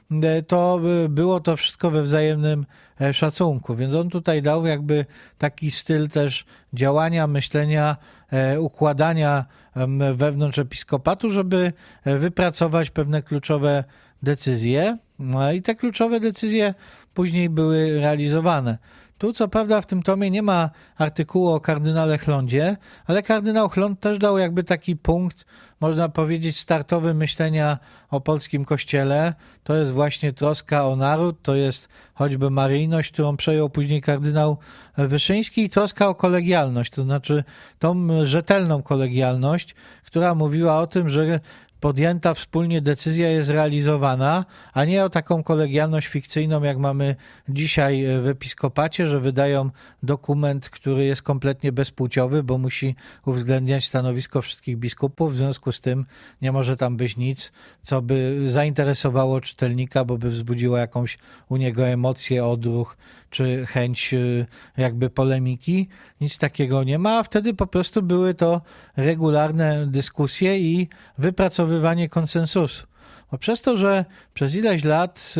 B: to było to wszystko we wzajemnym szacunku. Więc on tutaj dał jakby taki styl też działania, myślenia, układania wewnątrz episkopatu, żeby wypracować pewne kluczowe decyzje. No i te kluczowe decyzje później były realizowane. Tu co prawda w tym tomie nie ma artykułu o kardynale Chlądzie, ale kardynał Chląd też dał jakby taki punkt, można powiedzieć, startowy myślenia o polskim kościele. To jest właśnie troska o naród, to jest choćby maryjność, którą przejął później kardynał Wyszyński, i troska o kolegialność, to znaczy tą rzetelną kolegialność, która mówiła o tym, że podjęta wspólnie decyzja jest realizowana, a nie o taką kolegialność fikcyjną, jak mamy dzisiaj w episkopacie, że wydają dokument, który jest kompletnie bezpłciowy, bo musi uwzględniać stanowisko wszystkich biskupów, w związku z tym nie może tam być nic, co by zainteresowało czytelnika, bo by wzbudziło jakąś u niego emocję, odruch, czy chęć jakby polemiki. Nic takiego nie ma, a wtedy po prostu były to regularne dyskusje i wypracowywanie konsensusu. Bo przez to, że przez ileś lat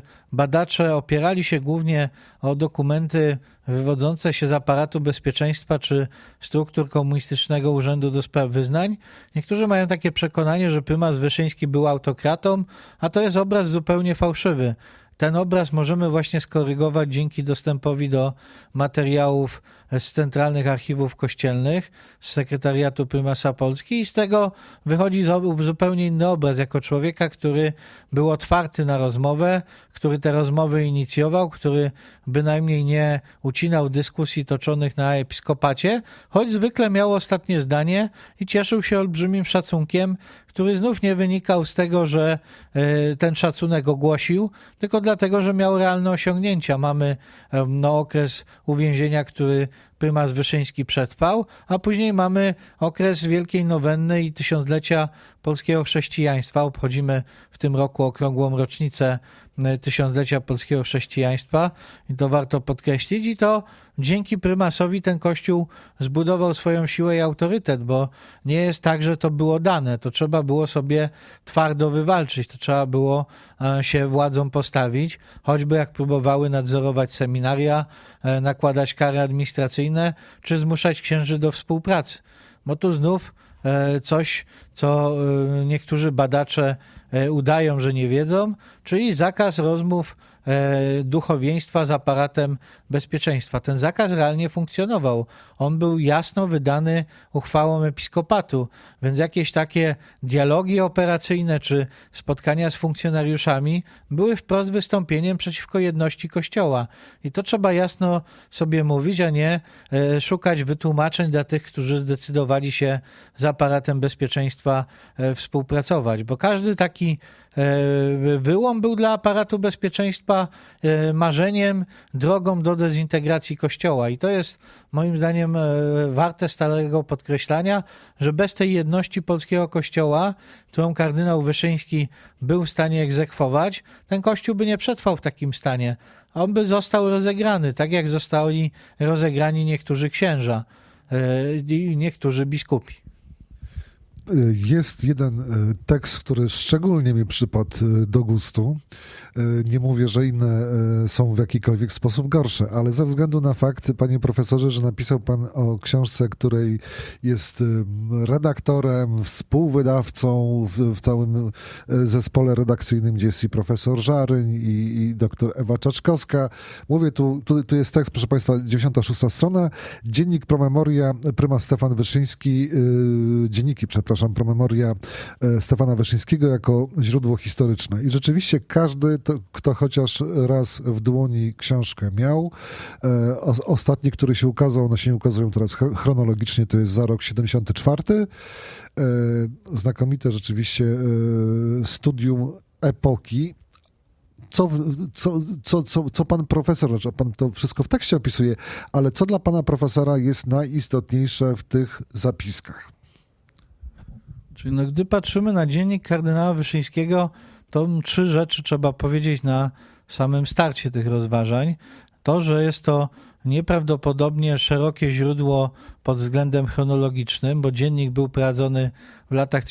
B: badacze opierali się głównie o dokumenty wywodzące się z aparatu bezpieczeństwa czy struktur Komunistycznego Urzędu do Spraw Wyznań, niektórzy mają takie przekonanie, że prymas Wyszyński był autokratą, a to jest obraz zupełnie fałszywy. Ten obraz możemy właśnie skorygować dzięki dostępowi do materiałów z centralnych archiwów kościelnych, z sekretariatu prymasa Polski, i z tego wychodzi zupełnie inny obraz jako człowieka, który był otwarty na rozmowę, który te rozmowy inicjował, który bynajmniej nie ucinał dyskusji toczonych na episkopacie, choć zwykle miał ostatnie zdanie i cieszył się olbrzymim szacunkiem, który znów nie wynikał z tego, że ten szacunek ogłosił, tylko dlatego, że miał realne osiągnięcia. Mamy okres uwięzienia, który prymas Wyszyński przetrwał, a później mamy okres Wielkiej Nowenny i tysiąclecia polskiego chrześcijaństwa. Obchodzimy w tym roku okrągłą rocznicę tysiąclecia polskiego chrześcijaństwa i to warto podkreślić, i to dzięki prymasowi ten kościół zbudował swoją siłę i autorytet, bo nie jest tak, że to było dane, to trzeba było sobie twardo wywalczyć, to trzeba było się władzom postawić, choćby jak próbowały nadzorować seminaria, nakładać kary administracyjne, czy zmuszać księży do współpracy. Bo tu znów coś, co niektórzy badacze udają, że nie wiedzą, czyli zakaz rozmów duchowieństwa z aparatem bezpieczeństwa. Ten zakaz realnie funkcjonował. On był jasno wydany uchwałą episkopatu, więc jakieś takie dialogi operacyjne czy spotkania z funkcjonariuszami były wprost wystąpieniem przeciwko jedności Kościoła. I to trzeba jasno sobie mówić, a nie szukać wytłumaczeń dla tych, którzy zdecydowali się z aparatem bezpieczeństwa współpracować, bo każdy taki wyłom był dla aparatu bezpieczeństwa marzeniem, drogą do dezintegracji Kościoła. I to jest moim zdaniem warte stałego podkreślania, że bez tej jedności polskiego Kościoła, którą kardynał Wyszyński był w stanie egzekwować, ten Kościół by nie przetrwał w takim stanie. On by został rozegrany, tak jak zostali rozegrani niektórzy księża i niektórzy biskupi.
A: Jest jeden tekst, który szczególnie mi przypadł do gustu. Nie mówię, że inne są w jakikolwiek sposób gorsze, ale ze względu na fakt, panie profesorze, że napisał pan o książce, której jest redaktorem, współwydawcą w całym zespole redakcyjnym, gdzie jest i profesor Żaryń, i doktor Ewa Czaczkowska. Mówię, tu jest tekst, proszę państwa, 96 strona, dziennik Promemoria, prymas Stefan Wyszyński, promemoria Stefana Wyszyńskiego jako źródło historyczne. I rzeczywiście każdy, kto chociaż raz w dłoni książkę miał, ostatni, który się ukazał, one się nie ukazują teraz chronologicznie, to jest za rok 74. Znakomite rzeczywiście studium epoki. Co pan profesor, znaczy pan to wszystko w tekście opisuje, ale co dla pana profesora jest najistotniejsze w tych zapiskach?
B: Czyli gdy patrzymy na dziennik kardynała Wyszyńskiego, to 3 rzeczy trzeba powiedzieć na samym starcie tych rozważań. To, że jest to nieprawdopodobnie szerokie źródło pod względem chronologicznym, bo dziennik był prowadzony w latach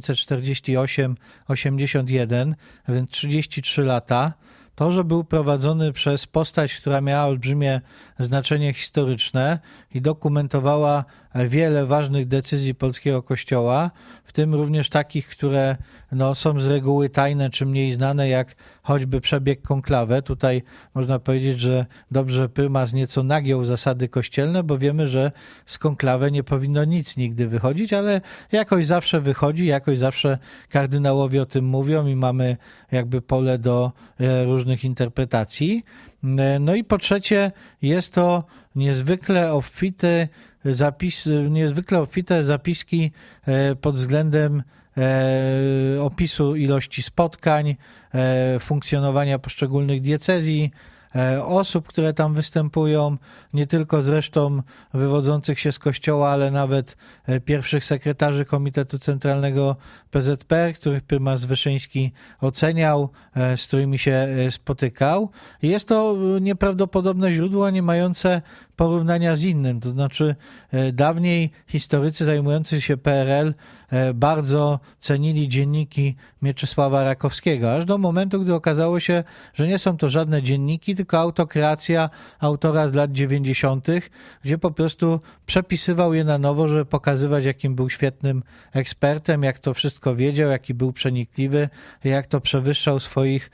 B: 1948-81, więc 33 lata. To, że był prowadzony przez postać, która miała olbrzymie znaczenie historyczne i dokumentowała wiele ważnych decyzji polskiego Kościoła, w tym również takich, które są z reguły tajne czy mniej znane, jak choćby przebieg konklawe. Tutaj można powiedzieć, że dobrze prymas nieco nagiął zasady kościelne, bo wiemy, że z konklawe nie powinno nic nigdy wychodzić, ale jakoś zawsze wychodzi, jakoś zawsze kardynałowie o tym mówią i mamy jakby pole do różnych interpretacji. No i po trzecie jest to niezwykle obfite zapiski pod względem opisu ilości spotkań, funkcjonowania poszczególnych diecezji, osób, które tam występują, nie tylko zresztą wywodzących się z Kościoła, ale nawet pierwszych sekretarzy Komitetu Centralnego PZPR, których prymas Wyszyński oceniał, z którymi się spotykał. Jest to nieprawdopodobne źródło, nie mające porównania z innym. To znaczy dawniej historycy zajmujący się PRL bardzo cenili dzienniki Mieczysława Rakowskiego, aż do momentu, gdy okazało się, że nie są to żadne dzienniki, tylko autokreacja autora z lat 90., gdzie po prostu przepisywał je na nowo, żeby pokazywać, jakim był świetnym ekspertem, jak to wszystko wiedział, jaki był przenikliwy, jak to przewyższał swoich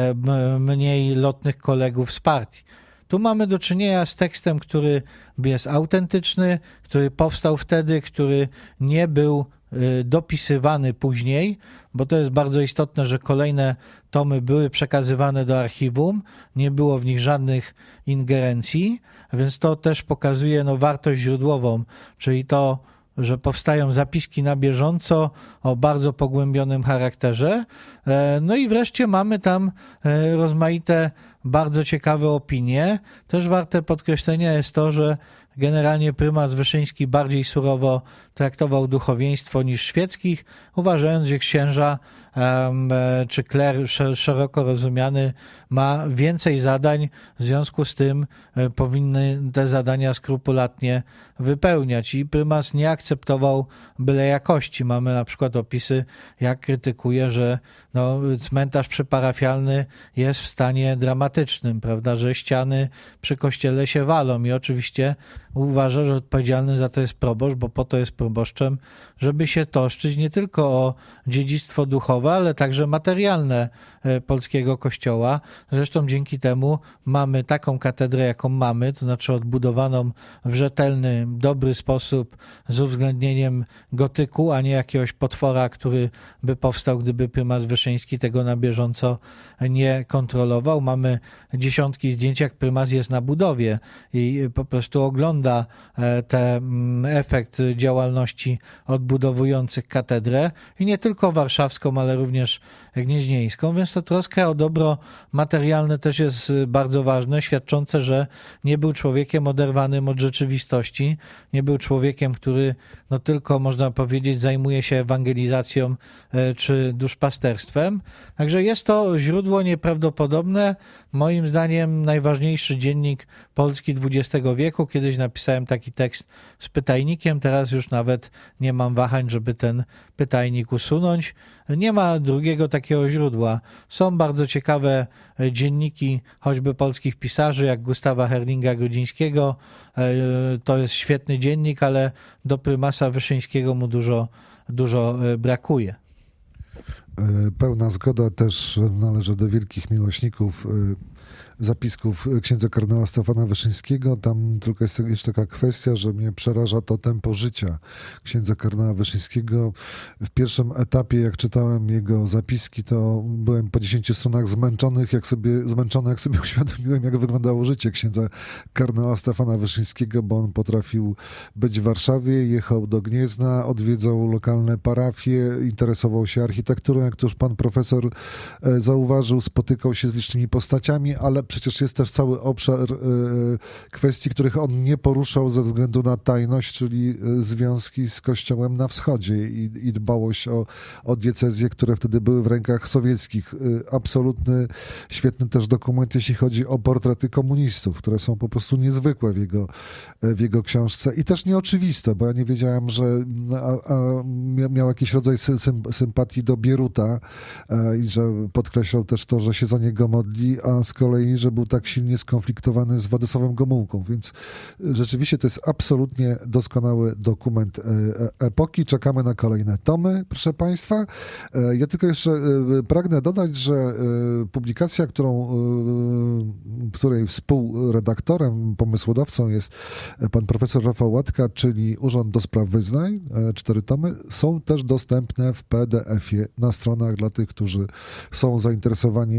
B: mniej lotnych kolegów z partii. Tu mamy do czynienia z tekstem, który jest autentyczny, który powstał wtedy, który nie był dopisywany później, bo to jest bardzo istotne, że kolejne tomy były przekazywane do archiwum, nie było w nich żadnych ingerencji, więc to też pokazuje wartość źródłową, czyli to, że powstają zapiski na bieżąco o bardzo pogłębionym charakterze. No i wreszcie mamy tam rozmaite, bardzo ciekawe opinie. Też warte podkreślenia jest to, że generalnie prymas Wyszyński bardziej surowo traktował duchowieństwo niż świeckich, uważając, że księża czy kler szeroko rozumiany ma więcej zadań, w związku z tym powinny te zadania skrupulatnie wypełniać i prymas nie akceptował byle jakości. Mamy na przykład opisy, jak krytykuje, że cmentarz przyparafialny jest w stanie dramatycznym, prawda, że ściany przy kościele się walą i oczywiście uważa, że odpowiedzialny za to jest proboszcz, bo po to jest proboszczem, żeby się troszczyć nie tylko o dziedzictwo duchowe, ale także materialne polskiego kościoła. Zresztą dzięki temu mamy taką katedrę, jaką mamy, to znaczy odbudowaną w rzetelny, dobry sposób z uwzględnieniem gotyku, a nie jakiegoś potwora, który by powstał, gdyby prymas Wyszyński tego na bieżąco nie kontrolował. Mamy dziesiątki zdjęć, jak prymas jest na budowie i po prostu ogląda ten efekt działalności odbudowujących katedrę i nie tylko warszawską, ale również gnieźnieńską, więc to troska o dobro materialne też jest bardzo ważne, świadczące, że nie był człowiekiem oderwanym od rzeczywistości, nie był człowiekiem, który tylko, można powiedzieć, zajmuje się ewangelizacją czy duszpasterstwem. Także jest to źródło nieprawdopodobne. Moim zdaniem najważniejszy dziennik polski XX wieku. Kiedyś napisałem taki tekst z pytajnikiem, teraz już nawet nie mam wahań, żeby ten pytajnik usunąć. Nie ma drugiego takiego źródła. Są bardzo ciekawe dzienniki choćby polskich pisarzy, jak Gustawa Herlinga-Grudzińskiego. To jest świetny dziennik, ale do prymasa Wyszyńskiego mu dużo brakuje.
A: Pełna zgoda, też należy do wielkich miłośników zapisków księdza kardynała Stefana Wyszyńskiego. Tam tylko jest jeszcze taka kwestia, że mnie przeraża to tempo życia księdza kardynała Wyszyńskiego. W pierwszym etapie, jak czytałem jego zapiski, to byłem po 10 stronach zmęczony, jak sobie uświadomiłem, jak wyglądało życie księdza kardynała Stefana Wyszyńskiego, bo on potrafił być w Warszawie, jechał do Gniezna, odwiedzał lokalne parafie, interesował się architekturą, jak to już pan profesor zauważył, spotykał się z licznymi postaciami, zupełnie, ale przecież jest też cały obszar kwestii, których on nie poruszał ze względu na tajność, czyli związki z Kościołem na wschodzie i dbałość o diecezje, które wtedy były w rękach sowieckich. Absolutny, świetny też dokument, jeśli chodzi o portrety komunistów, które są po prostu niezwykłe w jego książce i też nieoczywiste, bo ja nie wiedziałem, że miał jakiś rodzaj sympatii do Bieruta i że podkreślał też to, że się za niego modli, a z kolei, że był tak silnie skonfliktowany z Władysławem Gomułką, więc rzeczywiście to jest absolutnie doskonały dokument epoki. Czekamy na kolejne tomy, proszę Państwa. Ja tylko jeszcze pragnę dodać, że publikacja, której współredaktorem, pomysłodawcą jest pan profesor Rafał Łatka, czyli Urząd do Spraw Wyznań, 4 tomy, są też dostępne w PDF-ie na stronach dla tych, którzy są zainteresowani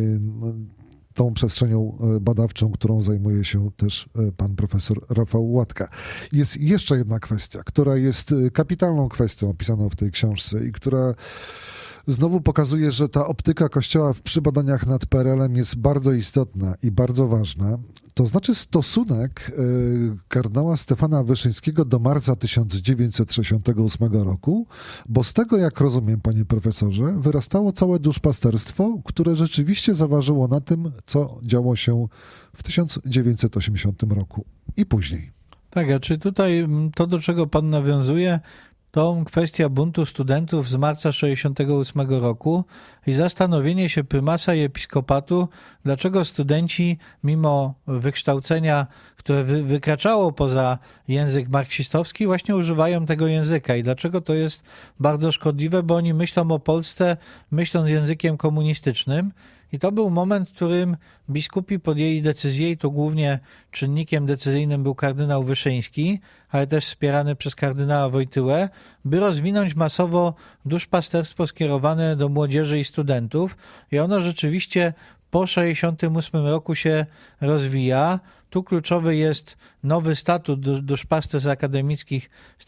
A: tą przestrzenią badawczą, którą zajmuje się też pan profesor Rafał Łatka. Jest jeszcze jedna kwestia, która jest kapitalną kwestią opisaną w tej książce i która znowu pokazuje, że ta optyka Kościoła przy badaniach nad PRL-em jest bardzo istotna i bardzo ważna. To znaczy stosunek kardynała Stefana Wyszyńskiego do marca 1968 roku, bo z tego, jak rozumiem, panie profesorze, wyrastało całe duszpasterstwo, które rzeczywiście zaważyło na tym, co działo się w 1980 roku i później.
B: Tak, a czy tutaj to, do czego pan nawiązuje, to kwestia buntu studentów z marca 1968 roku i zastanowienie się prymasa i episkopatu, dlaczego studenci, mimo wykształcenia, które wykraczało poza język marksistowski, właśnie używają tego języka i dlaczego to jest bardzo szkodliwe, bo oni myślą o Polsce, myśląc językiem komunistycznym. I to był moment, w którym biskupi podjęli decyzję i tu głównie czynnikiem decyzyjnym był kardynał Wyszyński, ale też wspierany przez kardynała Wojtyłę, by rozwinąć masowo duszpasterstwo skierowane do młodzieży i studentów. I ono rzeczywiście po 1968 roku się rozwija. Tu kluczowy jest nowy statut duszpasterstw akademickich z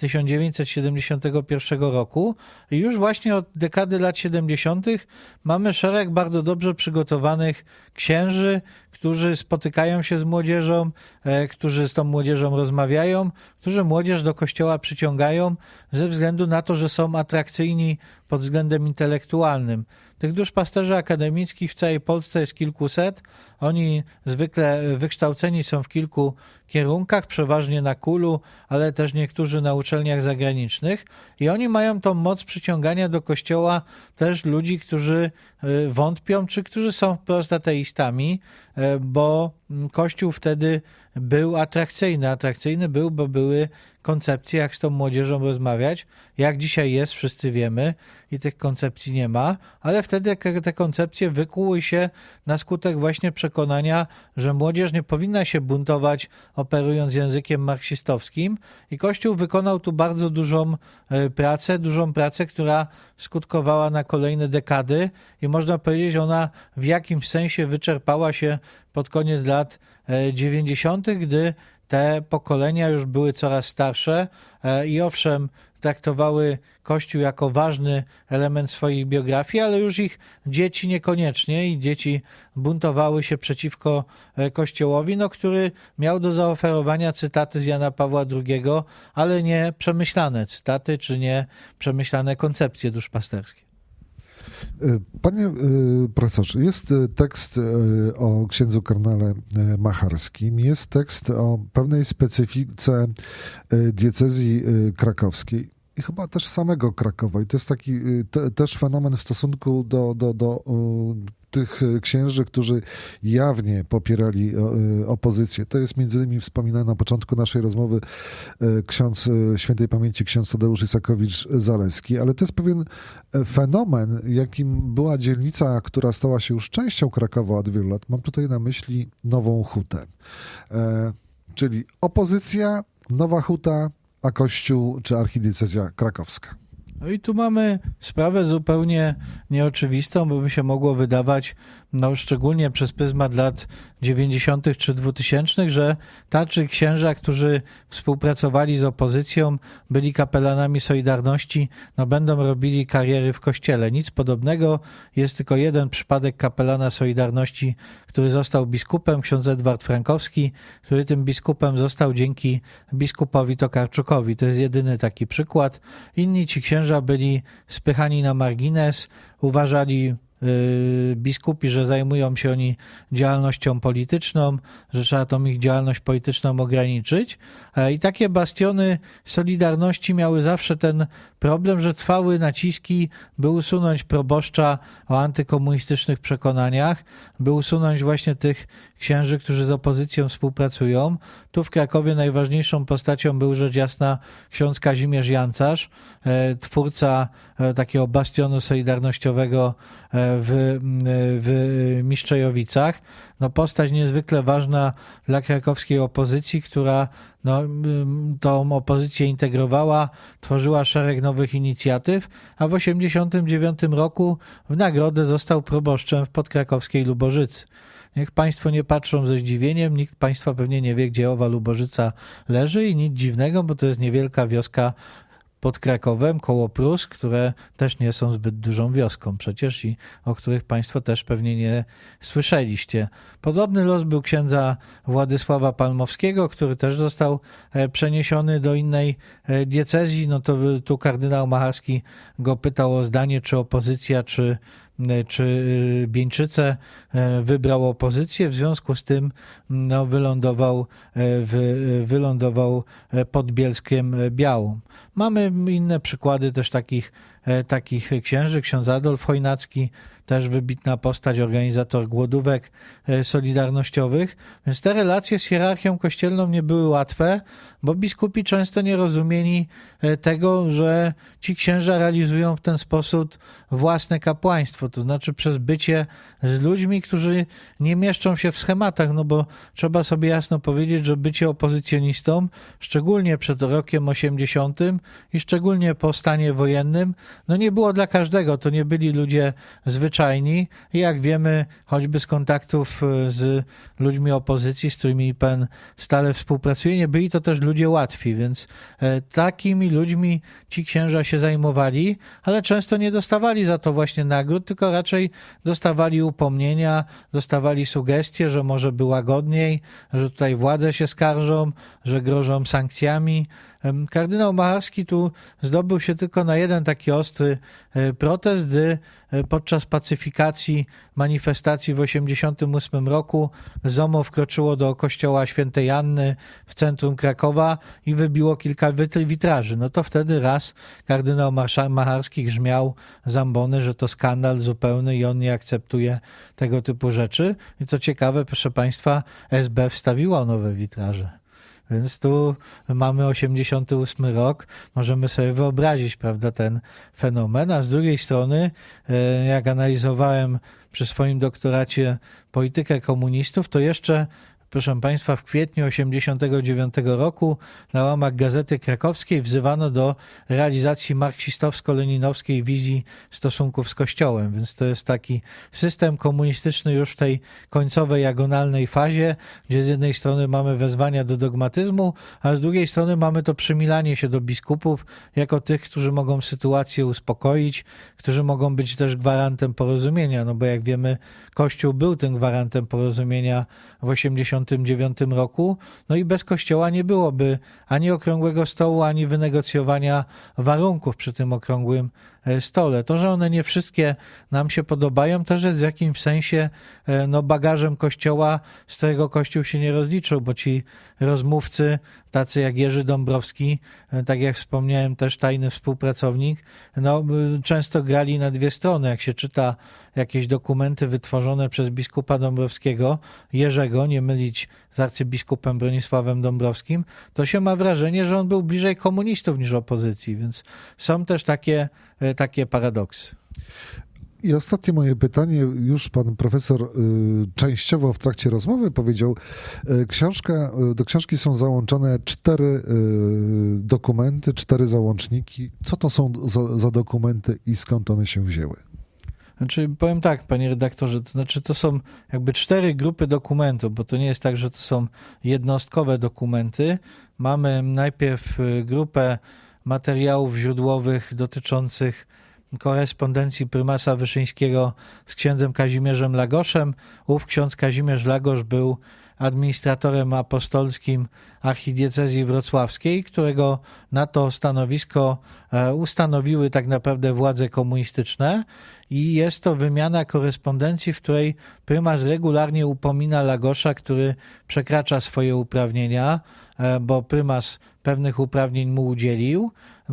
B: 1971 roku i już właśnie od dekady lat 70. mamy szereg bardzo dobrze przygotowanych księży, którzy spotykają się z młodzieżą, którzy z tą młodzieżą rozmawiają, którzy młodzież do kościoła przyciągają ze względu na to, że są atrakcyjni pod względem intelektualnym. Tych duszpasterzy akademickich w całej Polsce jest kilkuset. Oni zwykle wykształceni są w kilku kierunkach, przeważnie na KUL-u, ale też niektórzy na uczelniach zagranicznych i oni mają tą moc przyciągania do kościoła też ludzi, którzy wątpią, czy którzy są wprost ateistami, bo kościół wtedy był atrakcyjny. Atrakcyjny był, bo były koncepcje, jak z tą młodzieżą rozmawiać. Jak dzisiaj jest, wszyscy wiemy i tych koncepcji nie ma, ale wtedy te koncepcje wykuły się na skutek właśnie przekonania, że młodzież nie powinna się buntować operując językiem marksistowskim i Kościół wykonał tu bardzo dużą pracę, która skutkowała na kolejne dekady i można powiedzieć, ona w jakimś sensie wyczerpała się pod koniec lat 90., gdy te pokolenia już były coraz starsze i owszem, traktowały Kościół jako ważny element swojej biografii, ale już ich dzieci niekoniecznie i dzieci buntowały się przeciwko Kościołowi, który miał do zaoferowania cytaty z Jana Pawła II, ale nie przemyślane cytaty, czy nie przemyślane koncepcje duszpasterskie.
A: Panie profesorze, jest tekst o księdzu kardynale Macharskim, jest tekst o pewnej specyfice diecezji krakowskiej i chyba też samego Krakowa. I to jest taki też fenomen w stosunku do tych księży, którzy jawnie popierali opozycję. To jest między innymi wspominany na początku naszej rozmowy ksiądz świętej pamięci ksiądz Tadeusz Isakowicz-Zaleski, ale to jest pewien fenomen, jakim była dzielnica, która stała się już częścią Krakowa od wielu lat. Mam tutaj na myśli Nową Hutę. Czyli opozycja, Nowa Huta, a Kościół czy archidiecezja krakowska.
B: No i tu mamy sprawę zupełnie nieoczywistą, bo by się mogło wydawać, szczególnie przez pryzmat lat 90. czy 2000, że tacy księża, którzy współpracowali z opozycją, byli kapelanami Solidarności, no będą robili kariery w kościele. Nic podobnego. Jest tylko jeden przypadek kapelana Solidarności, który został biskupem, ksiądz Edward Frankowski, który tym biskupem został dzięki biskupowi Tokarczukowi. To jest jedyny taki przykład. Inni ci księża byli spychani na margines, uważali biskupi, że zajmują się oni działalnością polityczną, że trzeba tą ich działalność polityczną ograniczyć. I takie bastiony Solidarności miały zawsze ten problem, że trwały naciski, by usunąć proboszcza o antykomunistycznych przekonaniach, by usunąć właśnie tych księży, którzy z opozycją współpracują. Tu w Krakowie najważniejszą postacią był rzecz jasna ksiądz Kazimierz Jancarz, twórca takiego bastionu solidarnościowego w Mistrzejowicach. No, postać niezwykle ważna dla krakowskiej opozycji, która tą opozycję integrowała, tworzyła szereg nowych inicjatyw, a w 1989 roku w nagrodę został proboszczem w podkrakowskiej Lubożycy. Niech Państwo nie patrzą ze zdziwieniem, nikt Państwa pewnie nie wie, gdzie owa Lubożyca leży i nic dziwnego, bo to jest niewielka wioska pod Krakowem, koło Prus, które też nie są zbyt dużą wioską przecież i o których Państwo też pewnie nie słyszeliście. Podobny los był księdza Władysława Palmowskiego, który też został przeniesiony do innej diecezji. No to tu kardynał Macharski go pytał o zdanie, czy opozycja, czy Bieńczyce, wybrał opozycję, w związku z tym wylądował pod Bielskiem Białą. Mamy inne przykłady też takich księży. Ksiądz Adolf Chojnacki, też wybitna postać, organizator głodówek solidarnościowych. Więc te relacje z hierarchią kościelną nie były łatwe, bo biskupi często nie rozumieli tego, że ci księża realizują w ten sposób własne kapłaństwo, to znaczy przez bycie z ludźmi, którzy nie mieszczą się w schematach, no bo trzeba sobie jasno powiedzieć, że bycie opozycjonistą, szczególnie przed rokiem 80 i szczególnie po stanie wojennym, no nie było dla każdego, to nie byli ludzie zwyczajni i jak wiemy, choćby z kontaktów z ludźmi opozycji, z którymi PEN stale współpracuje, nie byli to też ludzie łatwi, więc takimi ludźmi ci księża się zajmowali, ale często nie dostawali za to właśnie nagród, tylko raczej dostawali upomnienia, dostawali sugestie, że może by łagodniej, że tutaj władze się skarżą, że grożą sankcjami. Kardynał Macharski tu zdobył się tylko na jeden taki ostry protest, gdy podczas pacyfikacji manifestacji w 1988 roku ZOMO wkroczyło do kościoła świętej Anny w centrum Krakowa i wybiło kilka witraży. No to wtedy raz kardynał Macharski grzmiał z ambony, że to skandal zupełny i on nie akceptuje tego typu rzeczy. I co ciekawe, proszę Państwa, SB wstawiło nowe witraże. Więc tu mamy 88 rok, możemy sobie wyobrazić, prawda, ten fenomen, a z drugiej strony, jak analizowałem przy swoim doktoracie politykę komunistów, to jeszcze, proszę Państwa, w kwietniu 1989 roku na łamach Gazety Krakowskiej wzywano do realizacji marksistowsko-leninowskiej wizji stosunków z Kościołem. Więc to jest taki system komunistyczny już w tej końcowej, agonalnej fazie, gdzie z jednej strony mamy wezwania do dogmatyzmu, a z drugiej strony mamy to przymilanie się do biskupów jako tych, którzy mogą sytuację uspokoić, którzy mogą być też gwarantem porozumienia, no bo jak wiemy, Kościół był tym gwarantem porozumienia w 1989 roku, no i bez Kościoła nie byłoby ani okrągłego stołu, ani wynegocjowania warunków przy tym okrągłym stole. To, że one nie wszystkie nam się podobają, też jest w jakimś sensie bagażem Kościoła, z którego Kościół się nie rozliczył, bo ci rozmówcy, tacy jak Jerzy Dąbrowski, tak jak wspomniałem, też tajny współpracownik, często grali na dwie strony. Jak się czyta jakieś dokumenty wytworzone przez biskupa Dąbrowskiego, Jerzego, nie mylić z arcybiskupem Bronisławem Dąbrowskim, to się ma wrażenie, że on był bliżej komunistów niż opozycji, więc są też takie paradoksy.
A: I ostatnie moje pytanie, już pan profesor częściowo w trakcie rozmowy powiedział, do książki są załączone 4 dokumenty, 4 załączniki. Co to są za dokumenty i skąd one się wzięły?
B: Znaczy, powiem tak, panie redaktorze, to znaczy to są jakby 4 grupy dokumentów, bo to nie jest tak, że to są jednostkowe dokumenty. Mamy najpierw grupę materiałów źródłowych dotyczących korespondencji prymasa Wyszyńskiego z księdzem Kazimierzem Lagoszem. Ów ksiądz Kazimierz Lagosz był administratorem apostolskim archidiecezji wrocławskiej, którego na to stanowisko ustanowiły tak naprawdę władze komunistyczne i jest to wymiana korespondencji, w której prymas regularnie upomina Lagosza, który przekracza swoje uprawnienia, bo prymas pewnych uprawnień mu udzielił.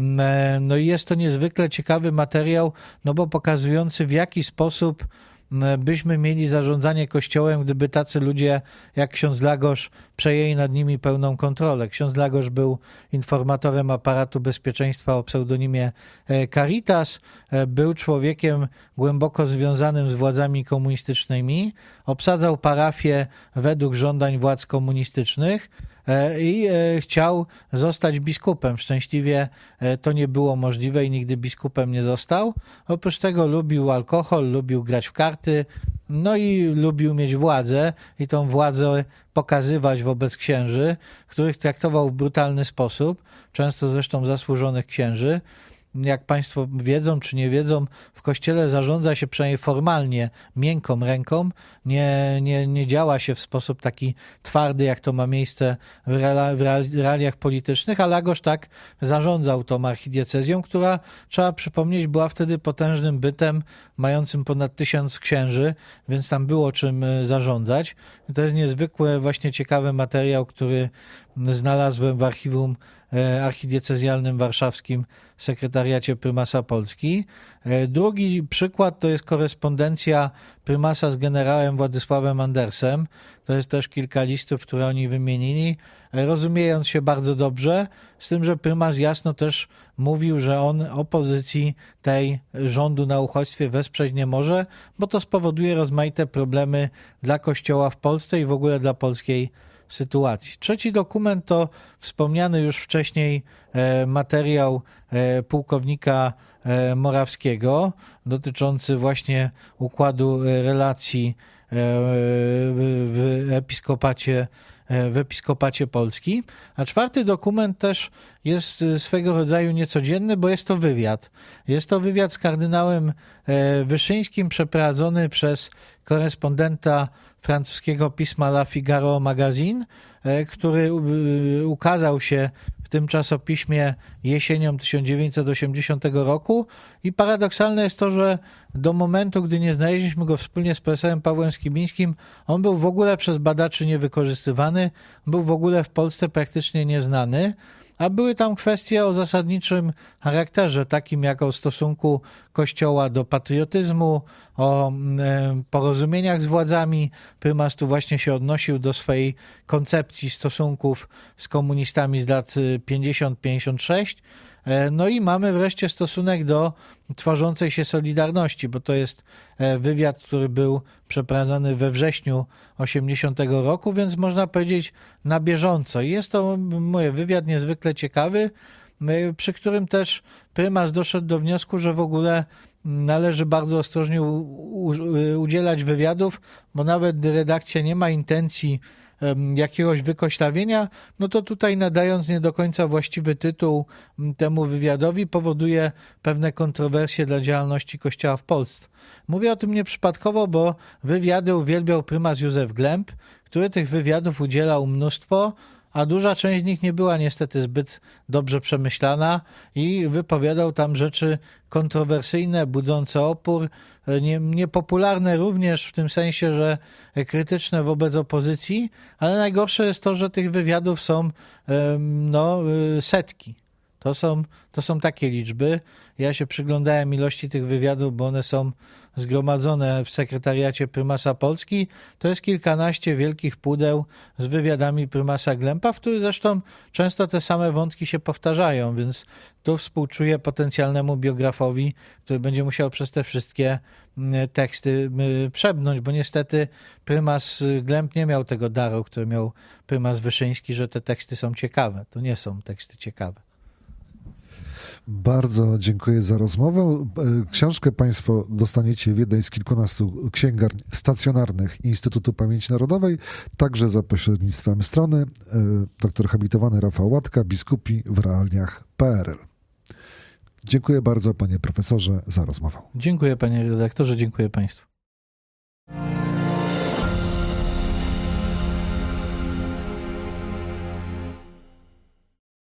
B: No i jest to niezwykle ciekawy materiał, no bo pokazujący, w jaki sposób byśmy mieli zarządzanie Kościołem, gdyby tacy ludzie jak ksiądz Lagosz przejęli nad nimi pełną kontrolę. Ksiądz Lagosz był informatorem aparatu bezpieczeństwa o pseudonimie Caritas, był człowiekiem głęboko związanym z władzami komunistycznymi, obsadzał parafię według żądań władz komunistycznych i chciał zostać biskupem. Szczęśliwie to nie było możliwe i nigdy biskupem nie został. Oprócz tego lubił alkohol, lubił grać w karty, no i lubił mieć władzę i tą władzę pokazywać wobec księży, których traktował w brutalny sposób, często zresztą zasłużonych księży. Jak państwo wiedzą czy nie wiedzą, w Kościele zarządza się przynajmniej formalnie miękką ręką, nie działa się w sposób taki twardy, jak to ma miejsce w realiach politycznych, a Lagosz tak zarządzał tą archidiecezją, która, trzeba przypomnieć, była wtedy potężnym bytem mającym ponad 1000 księży, więc tam było czym zarządzać. To jest niezwykle właśnie ciekawy materiał, który znalazłem w archiwum archidiecezjalnym warszawskim sekretariacie prymasa Polski. Drugi przykład to jest korespondencja prymasa z generałem Władysławem Andersem. To jest też kilka listów, które oni wymienili, rozumiejąc się bardzo dobrze, z tym, że prymas jasno też mówił, że on opozycji tej rządu na uchodźstwie wesprzeć nie może, bo to spowoduje rozmaite problemy dla Kościoła w Polsce i w ogóle dla polskiej sytuacji. Trzeci dokument to wspomniany już wcześniej materiał pułkownika Morawskiego dotyczący właśnie układu relacji w Episkopacie Polski. A czwarty dokument też jest swego rodzaju niecodzienny, bo jest to wywiad. Jest to wywiad z kardynałem Wyszyńskim przeprowadzony przez korespondenta francuskiego pisma La Figaro Magazine, który ukazał się w tym czasopiśmie jesienią 1980 roku i paradoksalne jest to, że do momentu, gdy nie znaleźliśmy go wspólnie z profesorem Pawłem Skibińskim, on był w ogóle przez badaczy niewykorzystywany, był w ogóle w Polsce praktycznie nieznany, a były tam kwestie o zasadniczym charakterze, takim jak o stosunku Kościoła do patriotyzmu, o porozumieniach z władzami. Prymas tu właśnie się odnosił do swojej koncepcji stosunków z komunistami z lat 50-56. No i mamy wreszcie stosunek do tworzącej się Solidarności, bo to jest wywiad, który był przeprowadzony we wrześniu 80 roku, więc można powiedzieć na bieżąco. I jest to wywiad niezwykle ciekawy, przy którym też prymas doszedł do wniosku, że w ogóle należy bardzo ostrożnie udzielać wywiadów, bo nawet gdy redakcja nie ma intencji jakiegoś wykoślawienia, no to tutaj nadając nie do końca właściwy tytuł temu wywiadowi powoduje pewne kontrowersje dla działalności Kościoła w Polsce. Mówię o tym nieprzypadkowo, bo wywiady uwielbiał prymas Józef Glemp, który tych wywiadów udzielał mnóstwo, a duża część z nich nie była niestety zbyt dobrze przemyślana i wypowiadał tam rzeczy kontrowersyjne, budzące opór, niepopularne również w tym sensie, że krytyczne wobec opozycji, ale najgorsze jest to, że tych wywiadów są setki. To są takie liczby. Ja się przyglądałem ilości tych wywiadów, bo one są zgromadzone w sekretariacie prymasa Polski. To jest kilkanaście wielkich pudeł z wywiadami prymasa Glempa, w których zresztą często te same wątki się powtarzają, więc tu współczuję potencjalnemu biografowi, który będzie musiał przez te wszystkie teksty przebrnąć, bo niestety prymas Glemp nie miał tego daru, który miał prymas Wyszyński, że te teksty są ciekawe. To nie są teksty ciekawe.
A: Bardzo dziękuję za rozmowę. Książkę Państwo dostaniecie w jednej z kilkunastu księgarni stacjonarnych Instytutu Pamięci Narodowej, także za pośrednictwem strony dr habilitowany Rafał Łatka, biskupi w realiach PRL. Dziękuję bardzo, panie profesorze, za rozmowę.
B: Dziękuję, panie redaktorze, dziękuję państwu.